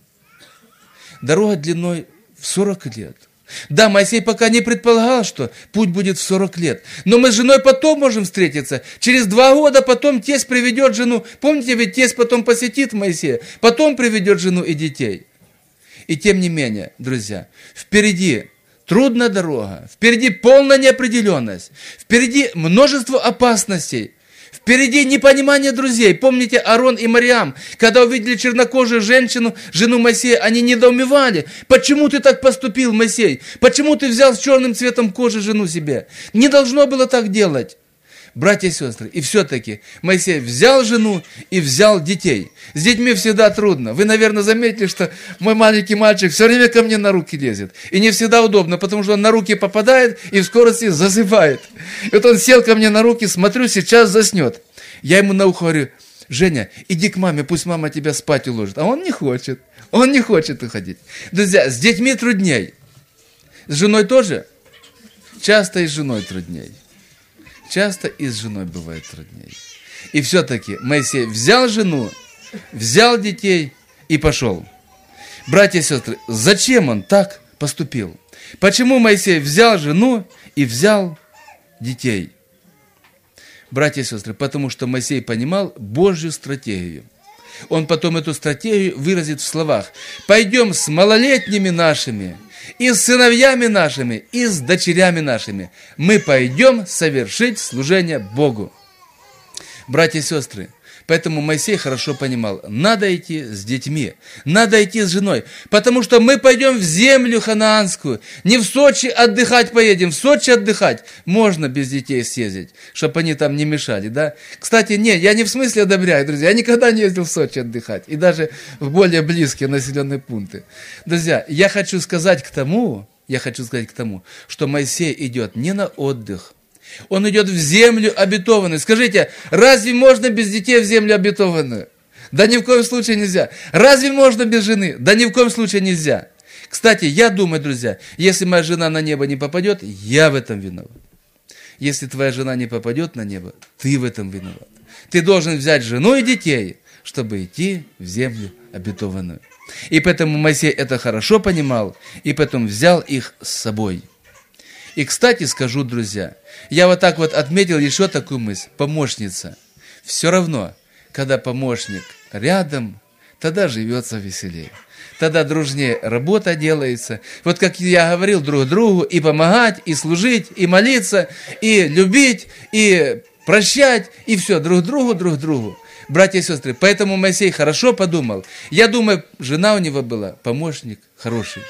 Дорога длиной в сорок лет. Да, Моисей пока не предполагал, что путь будет в сорок лет. Но мы с женой потом можем встретиться. Через два года потом тесть приведет жену. Помните, ведь тесть потом посетит Моисея. Потом приведет жену и детей. И тем не менее, друзья, впереди трудная дорога, впереди полная неопределенность, впереди множество опасностей, впереди непонимание друзей. Помните, Аарон и Мариам, когда увидели чернокожую женщину, жену Моисея, они недоумевали. Почему ты так поступил, Моисей? Почему ты взял с черным цветом кожи жену себе? Не должно было так делать. Братья и сестры, и все-таки Моисей взял жену и взял детей. С детьми всегда трудно. Вы, наверное, заметили, что мой маленький мальчик все время ко мне на руки лезет. И не всегда удобно, потому что он на руки попадает и в скорости засыпает. И вот он сел ко мне на руки, смотрю, сейчас заснет. Я ему на ухо говорю: Женя, иди к маме, пусть мама тебя спать уложит. А он не хочет. Он не хочет уходить. Друзья, с детьми трудней. С женой тоже? Часто и с женой трудней. Часто и с женой бывает труднее. И все-таки Моисей взял жену, взял детей и пошел. Братья и сестры, зачем он так поступил? Почему Моисей взял жену и взял детей? Братья и сестры, потому что Моисей понимал Божью стратегию. Он потом эту стратегию выразит в словах: «Пойдем с малолетними нашими, и с сыновьями нашими, и с дочерями нашими. Мы пойдем совершить служение Богу». Братья и сестры, поэтому Моисей хорошо понимал, надо идти с детьми, надо идти с женой, потому что мы пойдем в землю ханаанскую, не в Сочи отдыхать поедем, в Сочи отдыхать можно без детей съездить, чтобы они там не мешали, да? Кстати, не, я не в смысле одобряю, друзья, я никогда не ездил в Сочи отдыхать, и даже в более близкие населенные пункты. Друзья, я хочу сказать к тому, я хочу сказать к тому, что Моисей идет не на отдых, он идет в землю обетованную. Скажите, разве можно без детей в землю обетованную? Да ни в коем случае нельзя. Разве можно без жены? Да ни в коем случае нельзя. Кстати, я думаю, друзья, если моя жена на небо не попадет, я в этом виноват. Если твоя жена не попадет на небо, ты в этом виноват. Ты должен взять жену и детей, чтобы идти в землю обетованную. И поэтому Моисей это хорошо понимал, и поэтому взял их с собой. И, кстати, скажу, друзья, я вот так вот отметил еще такую мысль. Помощница. Все равно, когда помощник рядом, тогда живется веселее. Тогда дружнее работа делается. Вот как я говорил друг другу, и помогать, и служить, и молиться, и любить, и прощать, и все, друг другу, друг другу. Братья и сестры, поэтому Моисей хорошо подумал. Я думаю, жена у него была, помощник хороший.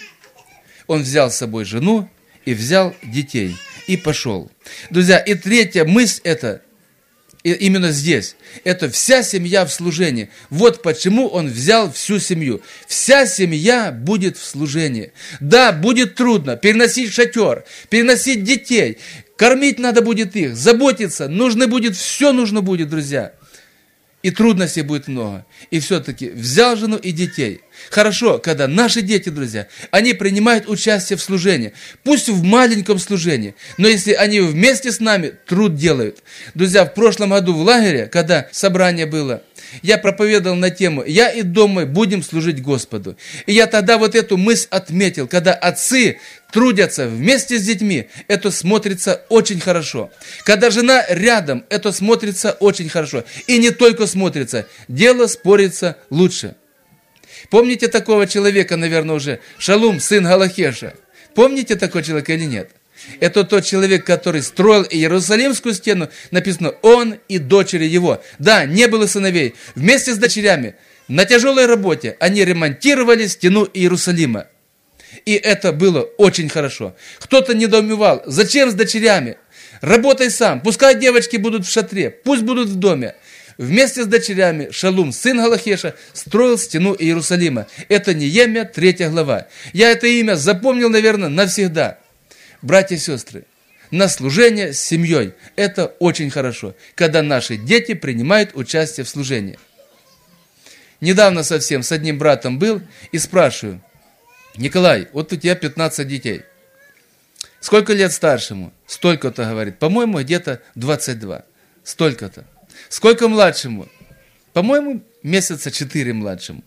Он взял с собой жену, и взял детей, и пошел. Друзья, и третья мысль это, именно здесь, это вся семья в служении. Вот почему он взял всю семью. Вся семья будет в служении. Да, будет трудно переносить шатер, переносить детей, кормить надо будет их, заботиться, нужно будет, все нужно будет, друзья. И трудностей будет много. И все-таки взял жену и детей. Хорошо, когда наши дети, друзья, они принимают участие в служении. Пусть в маленьком служении. Но если они вместе с нами труд делают. Друзья, в прошлом году в лагере, когда собрание было, я проповедовал на тему «Я и дом мой будем служить Господу». И я тогда вот эту мысль отметил, когда отцы трудятся вместе с детьми, это смотрится очень хорошо. Когда жена рядом, это смотрится очень хорошо. И не только смотрится, дело спорится лучше. Помните такого человека, наверное, уже? Шалум, сын Галахеша. Помните такого человека или нет? Это тот человек, который строил Иерусалимскую стену. Написано, он и дочери его. Да, не было сыновей. Вместе с дочерями на тяжелой работе они ремонтировали стену Иерусалима. И это было очень хорошо. Кто-то недоумевал, зачем с дочерями? Работай сам, пускай девочки будут в шатре, пусть будут в доме. Вместе с дочерями Шалум, сын Галахеша, строил стену Иерусалима. Это Неемия, третья глава. Я это имя запомнил, наверное, навсегда. Братья и сестры, на служение с семьей – это очень хорошо, когда наши дети принимают участие в служении. Недавно совсем с одним братом был и спрашиваю: Николай, вот у тебя пятнадцать детей. Сколько лет старшему? Столько-то, говорит. По-моему, где-то двадцать два. Столько-то. Сколько младшему? По-моему, месяца четыре младшему.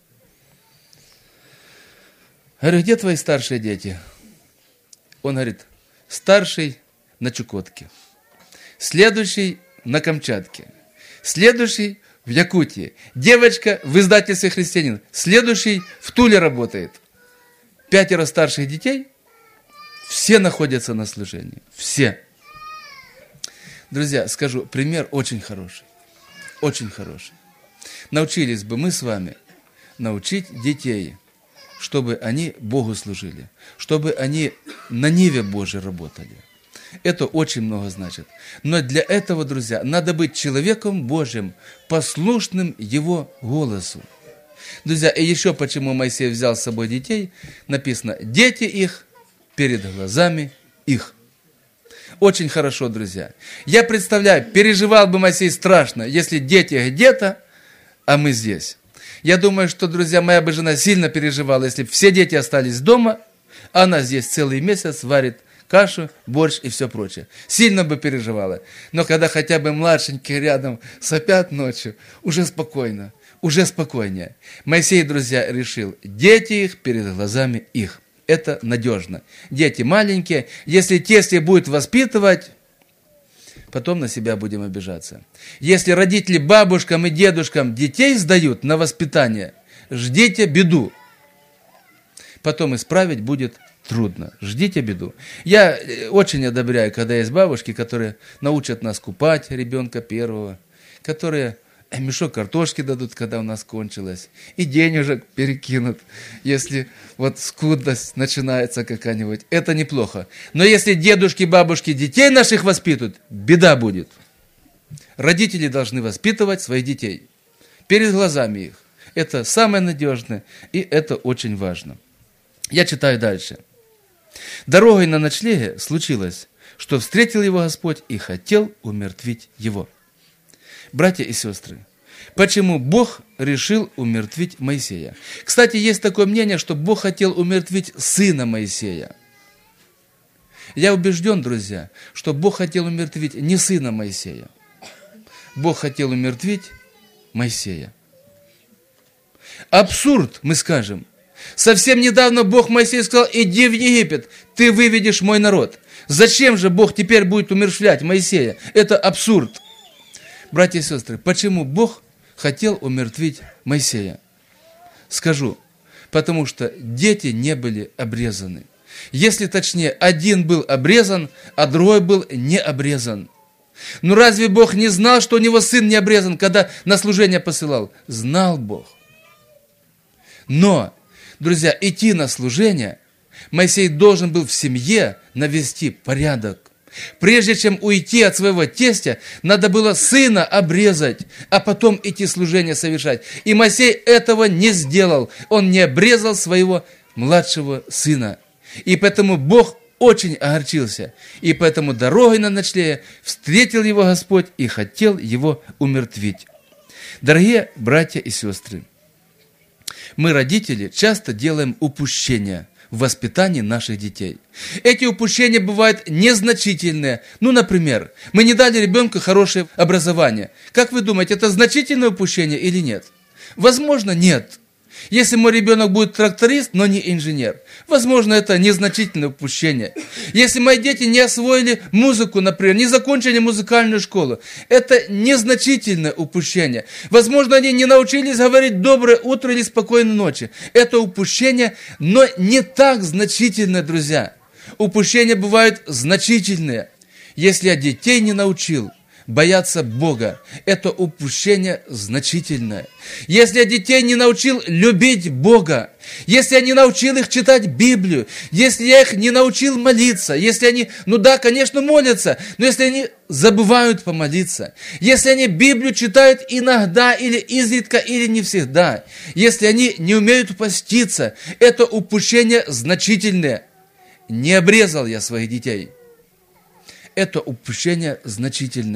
Говорю, где твои старшие дети? Он говорит, старший на Чукотке, следующий на Камчатке, следующий в Якутии, девочка в издательстве «Христианин», следующий в Туле работает. Пятеро старших детей, все находятся на служении, все. Друзья, скажу, пример очень хороший, очень хороший. Научились бы мы с вами научить детей, чтобы они Богу служили, чтобы они на ниве Божьей работали. Это очень много значит. Но для этого, друзья, надо быть человеком Божьим, послушным Его голосу. Друзья, и еще почему Моисей взял с собой детей, написано, дети их перед глазами их. Очень хорошо, друзья. Я представляю, переживал бы Моисей страшно, если дети где-то, а мы здесь. Я думаю, что, друзья, моя бы жена сильно переживала, если бы все дети остались дома, а она здесь целый месяц варит кашу, борщ и все прочее. Сильно бы переживала. Но когда хотя бы младшенькие рядом сопят ночью, уже спокойно, уже спокойнее. Моисей, друзья, решил, дети их перед глазами их. Это надежно. Дети маленькие, если тесте будет воспитывать, потом на себя будем обижаться. Если родители бабушкам и дедушкам детей сдают на воспитание, ждите беду. Потом исправить будет трудно. Ждите беду. Я очень одобряю, когда есть бабушки, которые научат нас купать ребенка первого, которые мешок картошки дадут, когда у нас кончилось, и денежек перекинут, если вот скудность начинается какая-нибудь. Это неплохо. Но если дедушки, бабушки детей наших воспитывают, беда будет. Родители должны воспитывать своих детей перед глазами их. Это самое надежное, и это очень важно. Я читаю дальше. Дорогой на ночлеге случилось, что встретил его Господь и хотел умертвить его. Братья и сестры, почему Бог решил умертвить Моисея? Кстати, есть такое мнение, что Бог хотел умертвить сына Моисея. Я убежден, друзья, что Бог хотел умертвить не сына Моисея. Бог хотел умертвить Моисея. Абсурд, мы скажем. Совсем недавно Бог Моисею сказал, иди в Египет, ты выведешь мой народ. Зачем же Бог теперь будет умерщвлять Моисея? Это абсурд. Братья и сестры, почему Бог хотел умертвить Моисея? Скажу, потому что дети не были обрезаны. Если точнее, один был обрезан, а другой был не обрезан. Ну разве Бог не знал, что у него сын не обрезан, когда на служение посылал? Знал Бог. Но, друзья, идти на служение Моисей должен был в семье навести порядок. Прежде чем уйти от своего тестя, надо было сына обрезать, а потом идти служение совершать. И Моисей этого не сделал. Он не обрезал своего младшего сына. И поэтому Бог очень огорчился. И поэтому дорогой на ночлеге встретил его Господь и хотел его умертвить. Дорогие братья и сестры, мы, родители, часто делаем упущения в воспитании наших детей. Эти упущения бывают незначительные. Ну, например, мы не дали ребенку хорошее образование. Как вы думаете, это значительное упущение или нет? Возможно, нет. Если мой ребенок будет тракторист, но не инженер, возможно, это незначительное упущение. Если мои дети не освоили музыку, например, не закончили музыкальную школу, это незначительное упущение. Возможно, они не научились говорить «доброе утро» или «спокойной ночи». Это упущение, но не так значительное, друзья. Упущения бывают значительные. Если я детей не научил бояться Бога, это упущение значительное. Если я детей не научил любить Бога, если я не научил их читать Библию, если я их не научил молиться, если они, ну да, конечно, молятся, но если они забывают помолиться, если они Библию читают иногда или изредка, или не всегда, если они не умеют поститься, это упущение значительное. Не обрезал я своих детей. Это упущение значительное.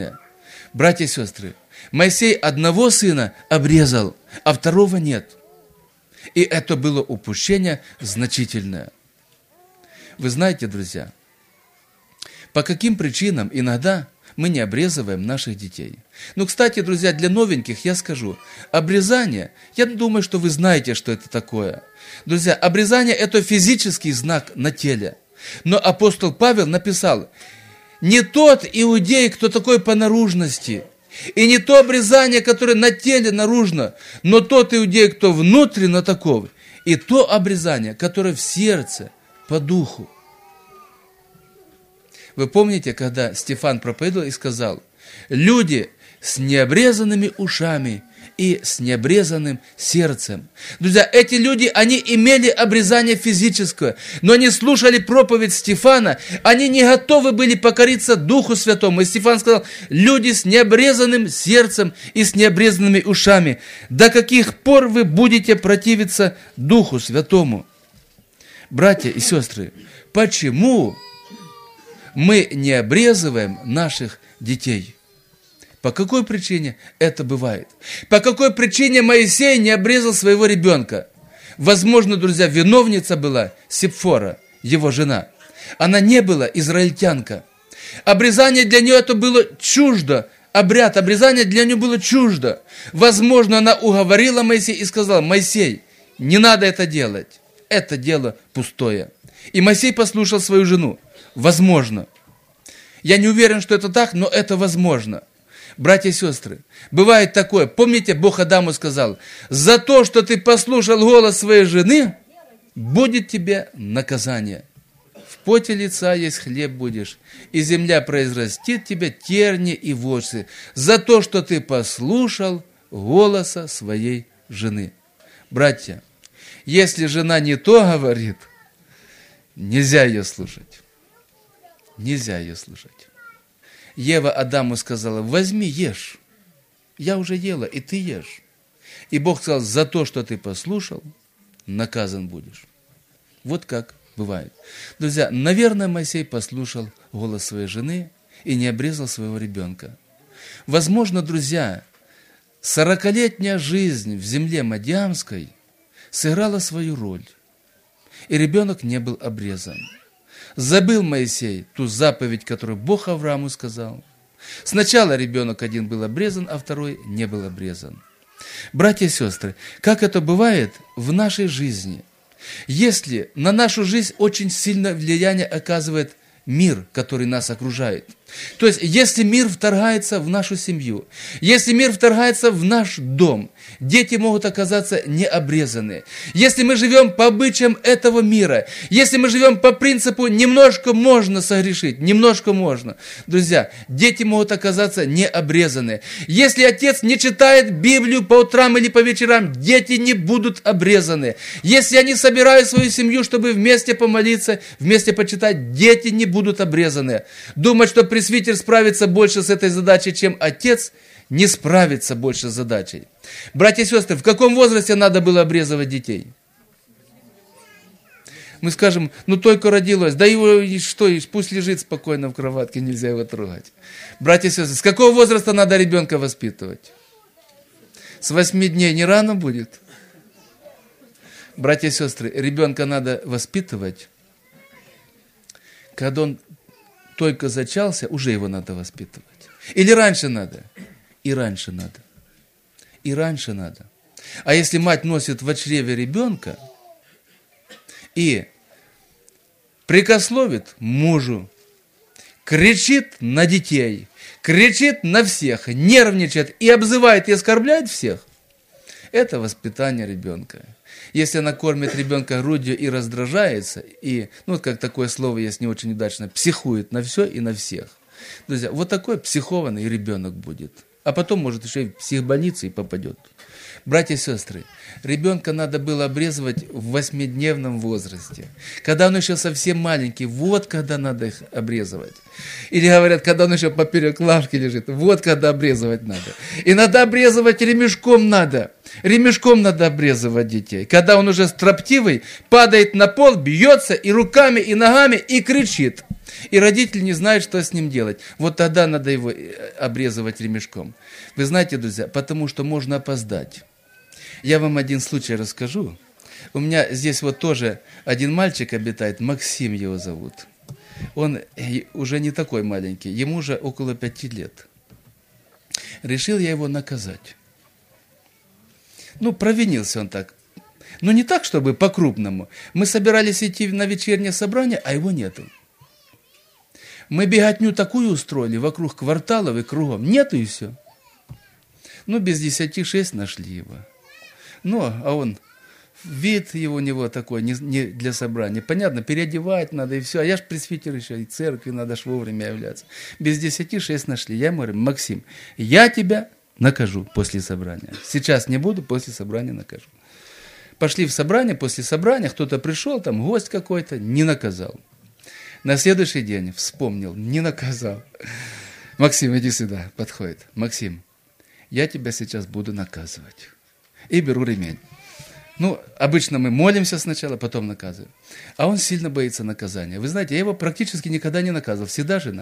Братья и сестры, Моисей одного сына обрезал, а второго нет. И это было упущение значительное. Вы знаете, друзья, по каким причинам иногда мы не обрезываем наших детей. Ну, кстати, друзья, для новеньких я скажу, обрезание, я думаю, что вы знаете, что это такое. Друзья, обрезание – это физический знак на теле. Но апостол Павел написал, не тот иудей, кто такой по наружности, и не то обрезание, которое на теле наружно, но тот иудей, кто внутренно таков, и то обрезание, которое в сердце, по духу. Вы помните, когда Стефан проповедовал и сказал, люди с необрезанными ушами и с необрезанным сердцем. Друзья, эти люди, они имели обрезание физическое, но они слушали проповедь Стефана, они не готовы были покориться Духу Святому. И Стефан сказал, люди с необрезанным сердцем и с необрезанными ушами, до каких пор вы будете противиться Духу Святому? Братья и сестры, почему мы не обрезываем наших детей? По какой причине это бывает? По какой причине Моисей не обрезал своего ребенка? Возможно, друзья, виновница была Сепфора, его жена. Она не была израильтянка. Обрезание для нее это было чуждо. Обряд обрезания для нее было чуждо. Возможно, она уговорила Моисея и сказала, Моисей, не надо это делать. Это дело пустое. И Моисей послушал свою жену. Возможно. Я не уверен, что это так, но это возможно. Братья и сестры, бывает такое. Помните, Бог Адаму сказал, за то, что ты послушал голос своей жены, будет тебе наказание. В поте лица есть хлеб будешь, и земля произрастит тебе терни и воши, за то, что ты послушал голоса своей жены. Братья, если жена не то говорит, нельзя ее слушать. Нельзя ее слушать. Ева Адаму сказала, возьми, ешь. Я уже ела, и ты ешь. И Бог сказал, за то, что ты послушал, наказан будешь. Вот как бывает. Друзья, наверное, Моисей послушал голос своей жены и не обрезал своего ребенка. Возможно, друзья, сорокалетняя жизнь в земле Мадиамской сыграла свою роль, и ребенок не был обрезан. Забыл Моисей ту заповедь, которую Бог Аврааму сказал. Сначала ребенок один был обрезан, а второй не был обрезан. Братья и сестры, как это бывает в нашей жизни? Если на нашу жизнь очень сильное влияние оказывает мир, который нас окружает. То есть, если мир вторгается в нашу семью, если мир вторгается в наш дом, дети могут оказаться необрезанные. Если мы живем по обычаям этого мира, если мы живем по принципу «немножко можно согрешить», немножко можно, друзья, дети могут оказаться необрезанные. Если отец не читает Библию по утрам или по вечерам, дети не будут обрезаны. Если они собирают свою семью, чтобы вместе помолиться, вместе почитать, дети не будут обрезаны. Думать, что пресвитер справится больше с этой задачей, чем отец, не справится больше с задачей. Братья и сестры, в каком возрасте надо было обрезывать детей? Мы скажем, ну только родилось, да его что, пусть лежит спокойно в кроватке, нельзя его трогать. Братья и сестры, с какого возраста надо ребенка воспитывать? С восьми дней не рано будет? Братья и сестры, ребенка надо воспитывать, когда он только зачался, уже его надо воспитывать. Или раньше надо? И раньше надо. И раньше надо. А если мать носит в чреве ребенка и прикословит мужу, кричит на детей, кричит на всех, нервничает и обзывает и оскорбляет всех, это воспитание ребенка. Если она кормит ребенка грудью и раздражается, и, ну, вот как такое слово есть не очень удачно, психует на все и на всех. Друзья, вот такой психованный ребенок будет. А потом, может, еще и в психбольницу и попадет. Братья и сестры, ребенка надо было обрезывать в восьмидневном возрасте. Когда он еще совсем маленький, вот когда надо их обрезывать. Или говорят, когда он еще поперек лавки лежит, вот когда обрезывать надо. И надо обрезывать ремешком надо. Ремешком надо обрезывать детей. Когда он уже строптивый, падает на пол, бьется и руками, и ногами, и кричит. И родитель не знает, что с ним делать. Вот тогда надо его обрезывать ремешком. Вы знаете, друзья, потому что можно опоздать. Я вам один случай расскажу. У меня здесь вот тоже один мальчик обитает, Максим его зовут. Он уже не такой маленький, ему уже около пяти лет. Решил я его наказать. Ну, провинился он так. Ну, не так, чтобы по-крупному. Мы собирались идти на вечернее собрание, а его нету. Мы беготню такую устроили вокруг кварталов и кругом. Нету и все. Ну, без десяти шесть нашли его. Ну, а он... Вид его у него такой, не, не для собрания. Понятно, переодевать надо и все. А я ж пресвитер еще, и церкви надо ж вовремя являться. Без десяти шесть нашли. Я ему говорю: Максим, я тебя накажу после собрания. Сейчас не буду, после собрания накажу. Пошли в собрание, после собрания кто-то пришел, там гость какой-то, не наказал. На следующий день вспомнил, не наказал. Максим, иди сюда, подходит. Максим, я тебя сейчас буду наказывать. И беру ремень. Ну, обычно мы молимся сначала, потом наказываем. А он сильно боится наказания. Вы знаете, я его практически никогда не наказывал, всегда жена.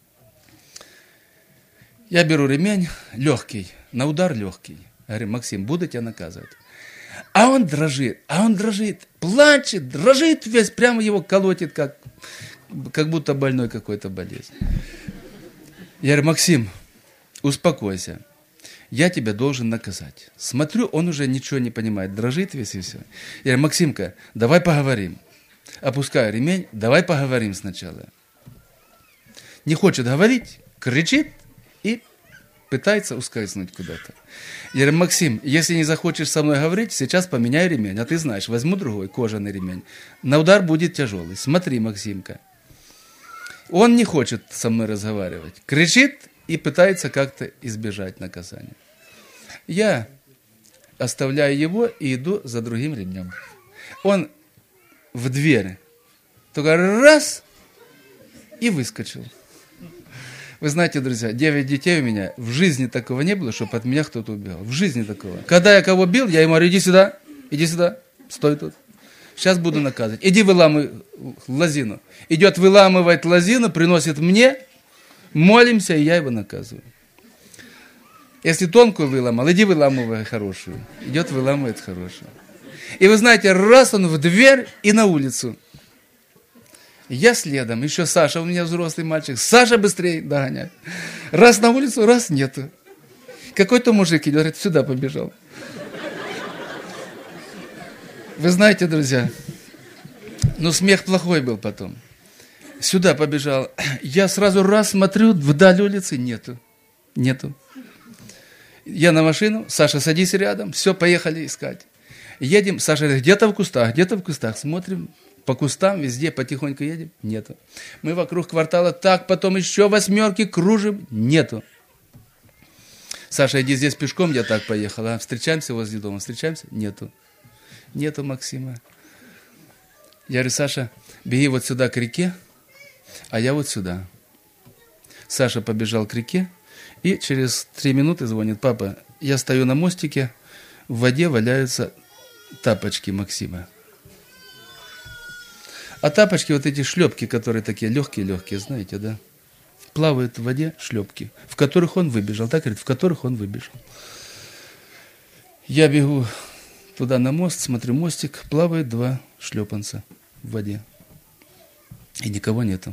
Я беру ремень, легкий, на удар легкий. Говорю: Максим, буду тебя наказывать. А он дрожит, а он дрожит, плачет, дрожит весь, прямо его колотит, как, как будто больной какой-то болезнь. Я говорю: Максим, успокойся. Я тебя должен наказать. Смотрю, он уже ничего не понимает, дрожит весь и все. Я говорю: Максимка, давай поговорим. Опускаю ремень, давай поговорим сначала. Не хочет говорить, кричит и пытается ускользнуть куда-то. Я говорю: Максим, если не захочешь со мной говорить, сейчас поменяй ремень. А ты знаешь, возьму другой кожаный ремень. На удар будет тяжелый. Смотри, Максимка. Он не хочет со мной разговаривать. Кричит и пытается как-то избежать наказания. Я оставляю его и иду за другим ремнем. Он в дверь только раз и выскочил. Вы знаете, друзья, девять детей у меня, в жизни такого не было, чтобы от меня кто-то убегал. В жизни такого. Когда я кого бил, я ему говорю: иди сюда, иди сюда, стой тут. Сейчас буду наказывать. Иди выламывай лозину. Идет выламывать лозину, приносит мне, молимся, и я его наказываю. Если тонкую выломал, иди выламывай хорошую. Идет, выламывает хорошую. И вы знаете, раз он в дверь и на улицу. Я следом, еще Саша, у меня взрослый мальчик. Саша быстрее догоняет. Раз на улицу, раз нету. Какой-то мужик идет, говорит: сюда побежал. Вы знаете, друзья, ну смех плохой был потом. Сюда побежал. Я сразу раз смотрю, вдаль улицы нету. Нету. Я на машину, Саша, садись рядом, все, поехали искать. Едем, Саша говорит: где-то в кустах, где-то в кустах. Смотрим, по кустам, везде потихоньку едем, нету. Мы вокруг квартала, так, потом еще восьмерки кружим, нету. Саша, иди здесь пешком, я так поехал, а? Встречаемся возле дома, встречаемся, нету. Нету Максима. Я говорю: Саша, беги вот сюда к реке, а я вот сюда. Саша побежал к реке, и через три минуты звонит: папа, я стою на мостике, в воде валяются тапочки Максима. А тапочки, вот эти шлепки, которые такие легкие-легкие, знаете, да? Плавают в воде шлепки, в которых он выбежал. Так говорит, в которых он выбежал. Я бегу туда на мост, смотрю, мостик, плавают два шлепанца в воде. И никого нету.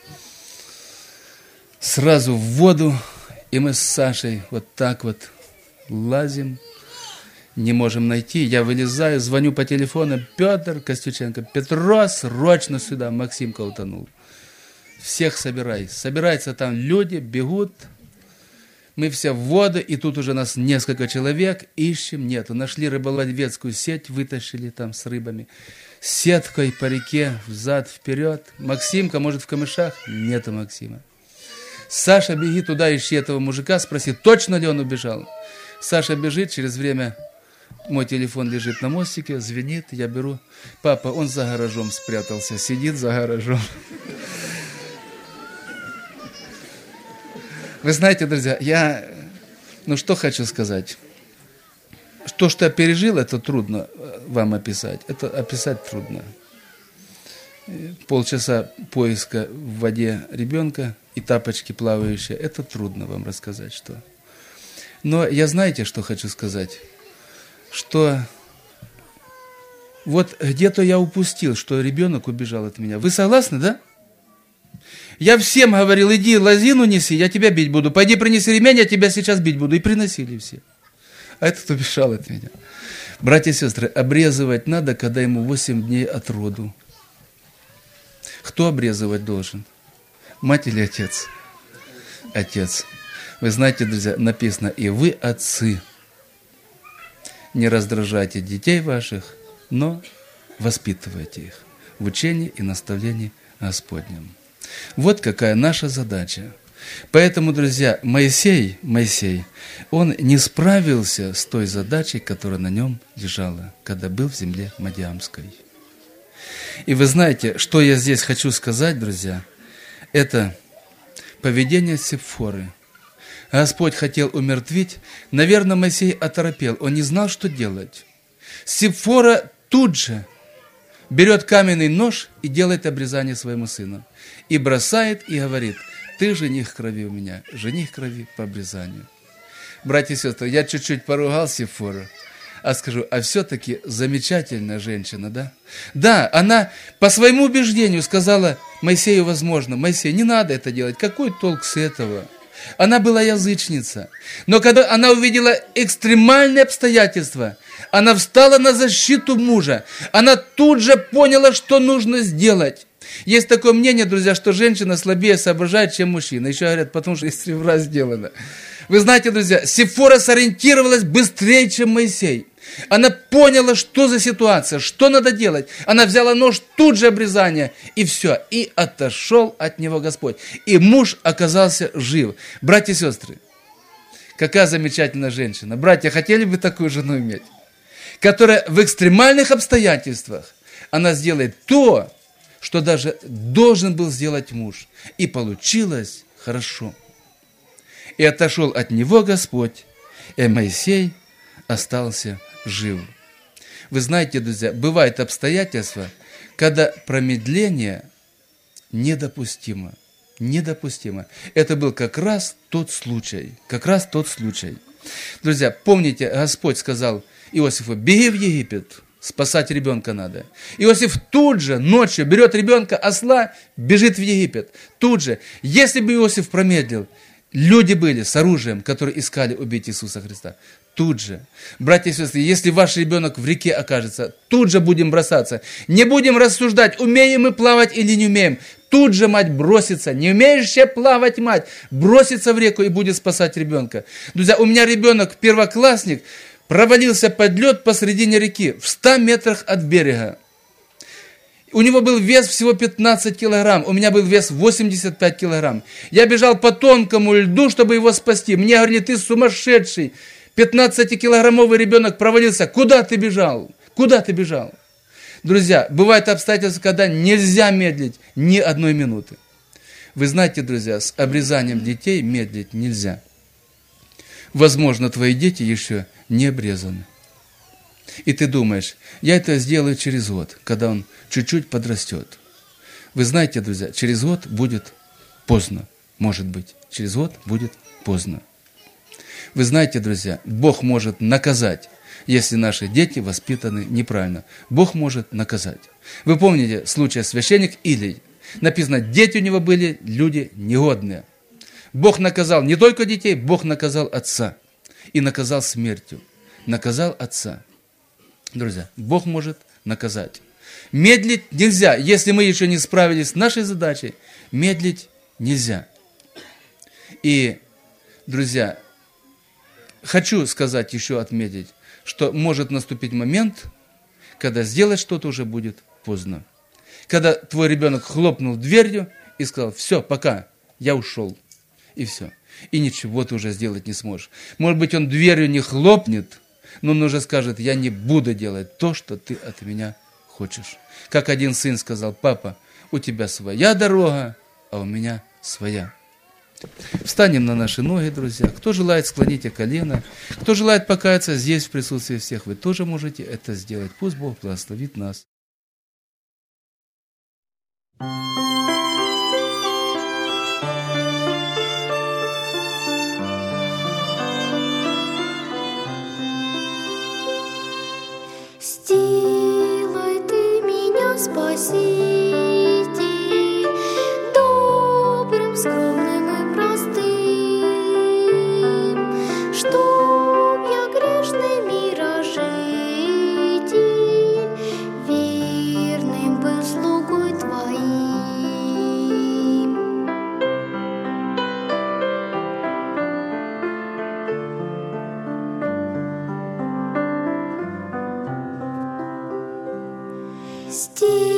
Сразу в воду, и мы с Сашей вот так вот лазим, не можем найти. Я вылезаю, звоню по телефону: Петр Костюченко, Петро, срочно сюда, Максимка утонул. Всех собирай. Собираются там люди, бегут. Мы все в воду, и тут уже нас несколько человек, ищем, нету. Нашли рыболовецкую сеть, вытащили там с рыбами. Сеткой по реке, взад, вперед. Максимка, может, в камышах? Нету Максима. Саша, беги туда, ищи этого мужика, спроси, точно ли он убежал. Саша бежит, через время мой телефон лежит на мостике, звенит, я беру. Папа, он за гаражом спрятался, сидит за гаражом. Вы знаете, друзья, я, ну что хочу сказать. то, что я пережил, это трудно вам описать. Это описать трудно. Полчаса поиска в воде ребенка и тапочки плавающие, это трудно вам рассказать, что. Но я знаете, что хочу сказать? Что вот где-то я упустил, что ребенок убежал от меня. Вы согласны, да? Я всем говорил, иди лозину неси, я тебя бить буду. Пойди принеси ремень, я тебя сейчас бить буду. И приносили все. А этот убежал от меня. Братья и сестры, обрезывать надо, когда ему восемь дней от роду. Кто обрезывать должен? Мать или отец? Отец. Вы знаете, друзья, написано, и вы, отцы, не раздражайте детей ваших, но воспитывайте их в учении и наставлении Господнем. Вот какая наша задача. Поэтому, друзья, Моисей, Моисей, он не справился с той задачей, которая на нем лежала, когда был в земле Мадиамской. И вы знаете, что я здесь хочу сказать, друзья, это поведение Сепфоры. Господь хотел умертвить. Наверное, Моисей оторопел. Он не знал, что делать. Сепфора тут же берет каменный нож и делает обрезание своему сыну. И бросает, и говорит, ты жених крови у меня, жених крови по обрезанию. Братья и сестры, я чуть-чуть поругал Сепфору, а скажу, а все-таки замечательная женщина, да? Да, она по своему убеждению сказала Моисею, возможно, Моисей, не надо это делать, какой толк с этого? Она была язычница. Но когда она увидела экстремальные обстоятельства, она встала на защиту мужа. Она тут же поняла, что нужно сделать. Есть такое мнение, друзья, что женщина слабее соображает, чем мужчина. Еще говорят, потому что из ребра сделано. Вы знаете, друзья, Сепфора сориентировалась быстрее, чем Моисей. Она поняла, что за ситуация, что надо делать. Она взяла нож, тут же обрезание, и все. И отошел от него Господь. И муж оказался жив. Братья и сестры, какая замечательная женщина. Братья, хотели бы такую жену иметь? Которая в экстремальных обстоятельствах, она сделает то, что даже должен был сделать муж. И получилось хорошо. И отошел от него Господь, и Моисей остался жив. Вы знаете, друзья, бывают обстоятельства, когда промедление недопустимо. Недопустимо. Это был как раз тот случай. Как раз тот случай. Друзья, помните, Господь сказал Иосифу, беги в Египет, спасать ребенка надо. Иосиф тут же ночью берет ребенка, осла, бежит в Египет. Тут же. Если бы Иосиф промедлил, люди были с оружием, которые искали убить Иисуса Христа. Тут же. Братья и сестры, если ваш ребенок в реке окажется, тут же будем бросаться. Не будем рассуждать, умеем мы плавать или не умеем. Тут же мать бросится. Не умеющая плавать мать бросится в реку и будет спасать ребенка. Друзья, у меня ребенок, первоклассник, провалился под лед посредине реки, в ста метрах от берега. У него был вес всего пятнадцать килограмм, у меня был вес восемьдесят пять килограмм. Я бежал по тонкому льду, чтобы его спасти. Мне говорили, ты сумасшедший. пятнадцатикилограммовый ребенок провалился. Куда ты бежал? Куда ты бежал? Друзья, бывают обстоятельства, когда нельзя медлить ни одной минуты. Вы знаете, друзья, с обрезанием детей медлить нельзя. Возможно, твои дети еще не обрезаны. И ты думаешь, я это сделаю через год, когда он чуть-чуть подрастет. Вы знаете, друзья, через год будет поздно. Может быть, через год будет поздно. Вы знаете, друзья, Бог может наказать, если наши дети воспитаны неправильно. Бог может наказать. Вы помните случай священник Илий? Написано, дети у него были люди негодные. Бог наказал не только детей, Бог наказал отца. И наказал смертью. Наказал отца. Друзья, Бог может наказать. Медлить нельзя. Если мы еще не справились с нашей задачей, медлить нельзя. И, друзья, хочу сказать, еще отметить, что может наступить момент, когда сделать что-то уже будет поздно. Когда твой ребенок хлопнул дверью и сказал, все, пока, я ушел. И все. И ничего ты уже сделать не сможешь. Может быть, он дверью не хлопнет, но он уже скажет, я не буду делать то, что ты от меня хочешь. Как один сын сказал, папа, у тебя своя дорога, а у меня своя. Встанем на наши ноги, друзья. Кто желает, склоните колено. Кто желает покаяться здесь, в присутствии всех, вы тоже можете это сделать. Пусть Бог благословит нас. Сделай ты меня, Спаситель, добрым, скромным и простым, чтоб я грешный мирожитель, верным был слугой Твоим. Стих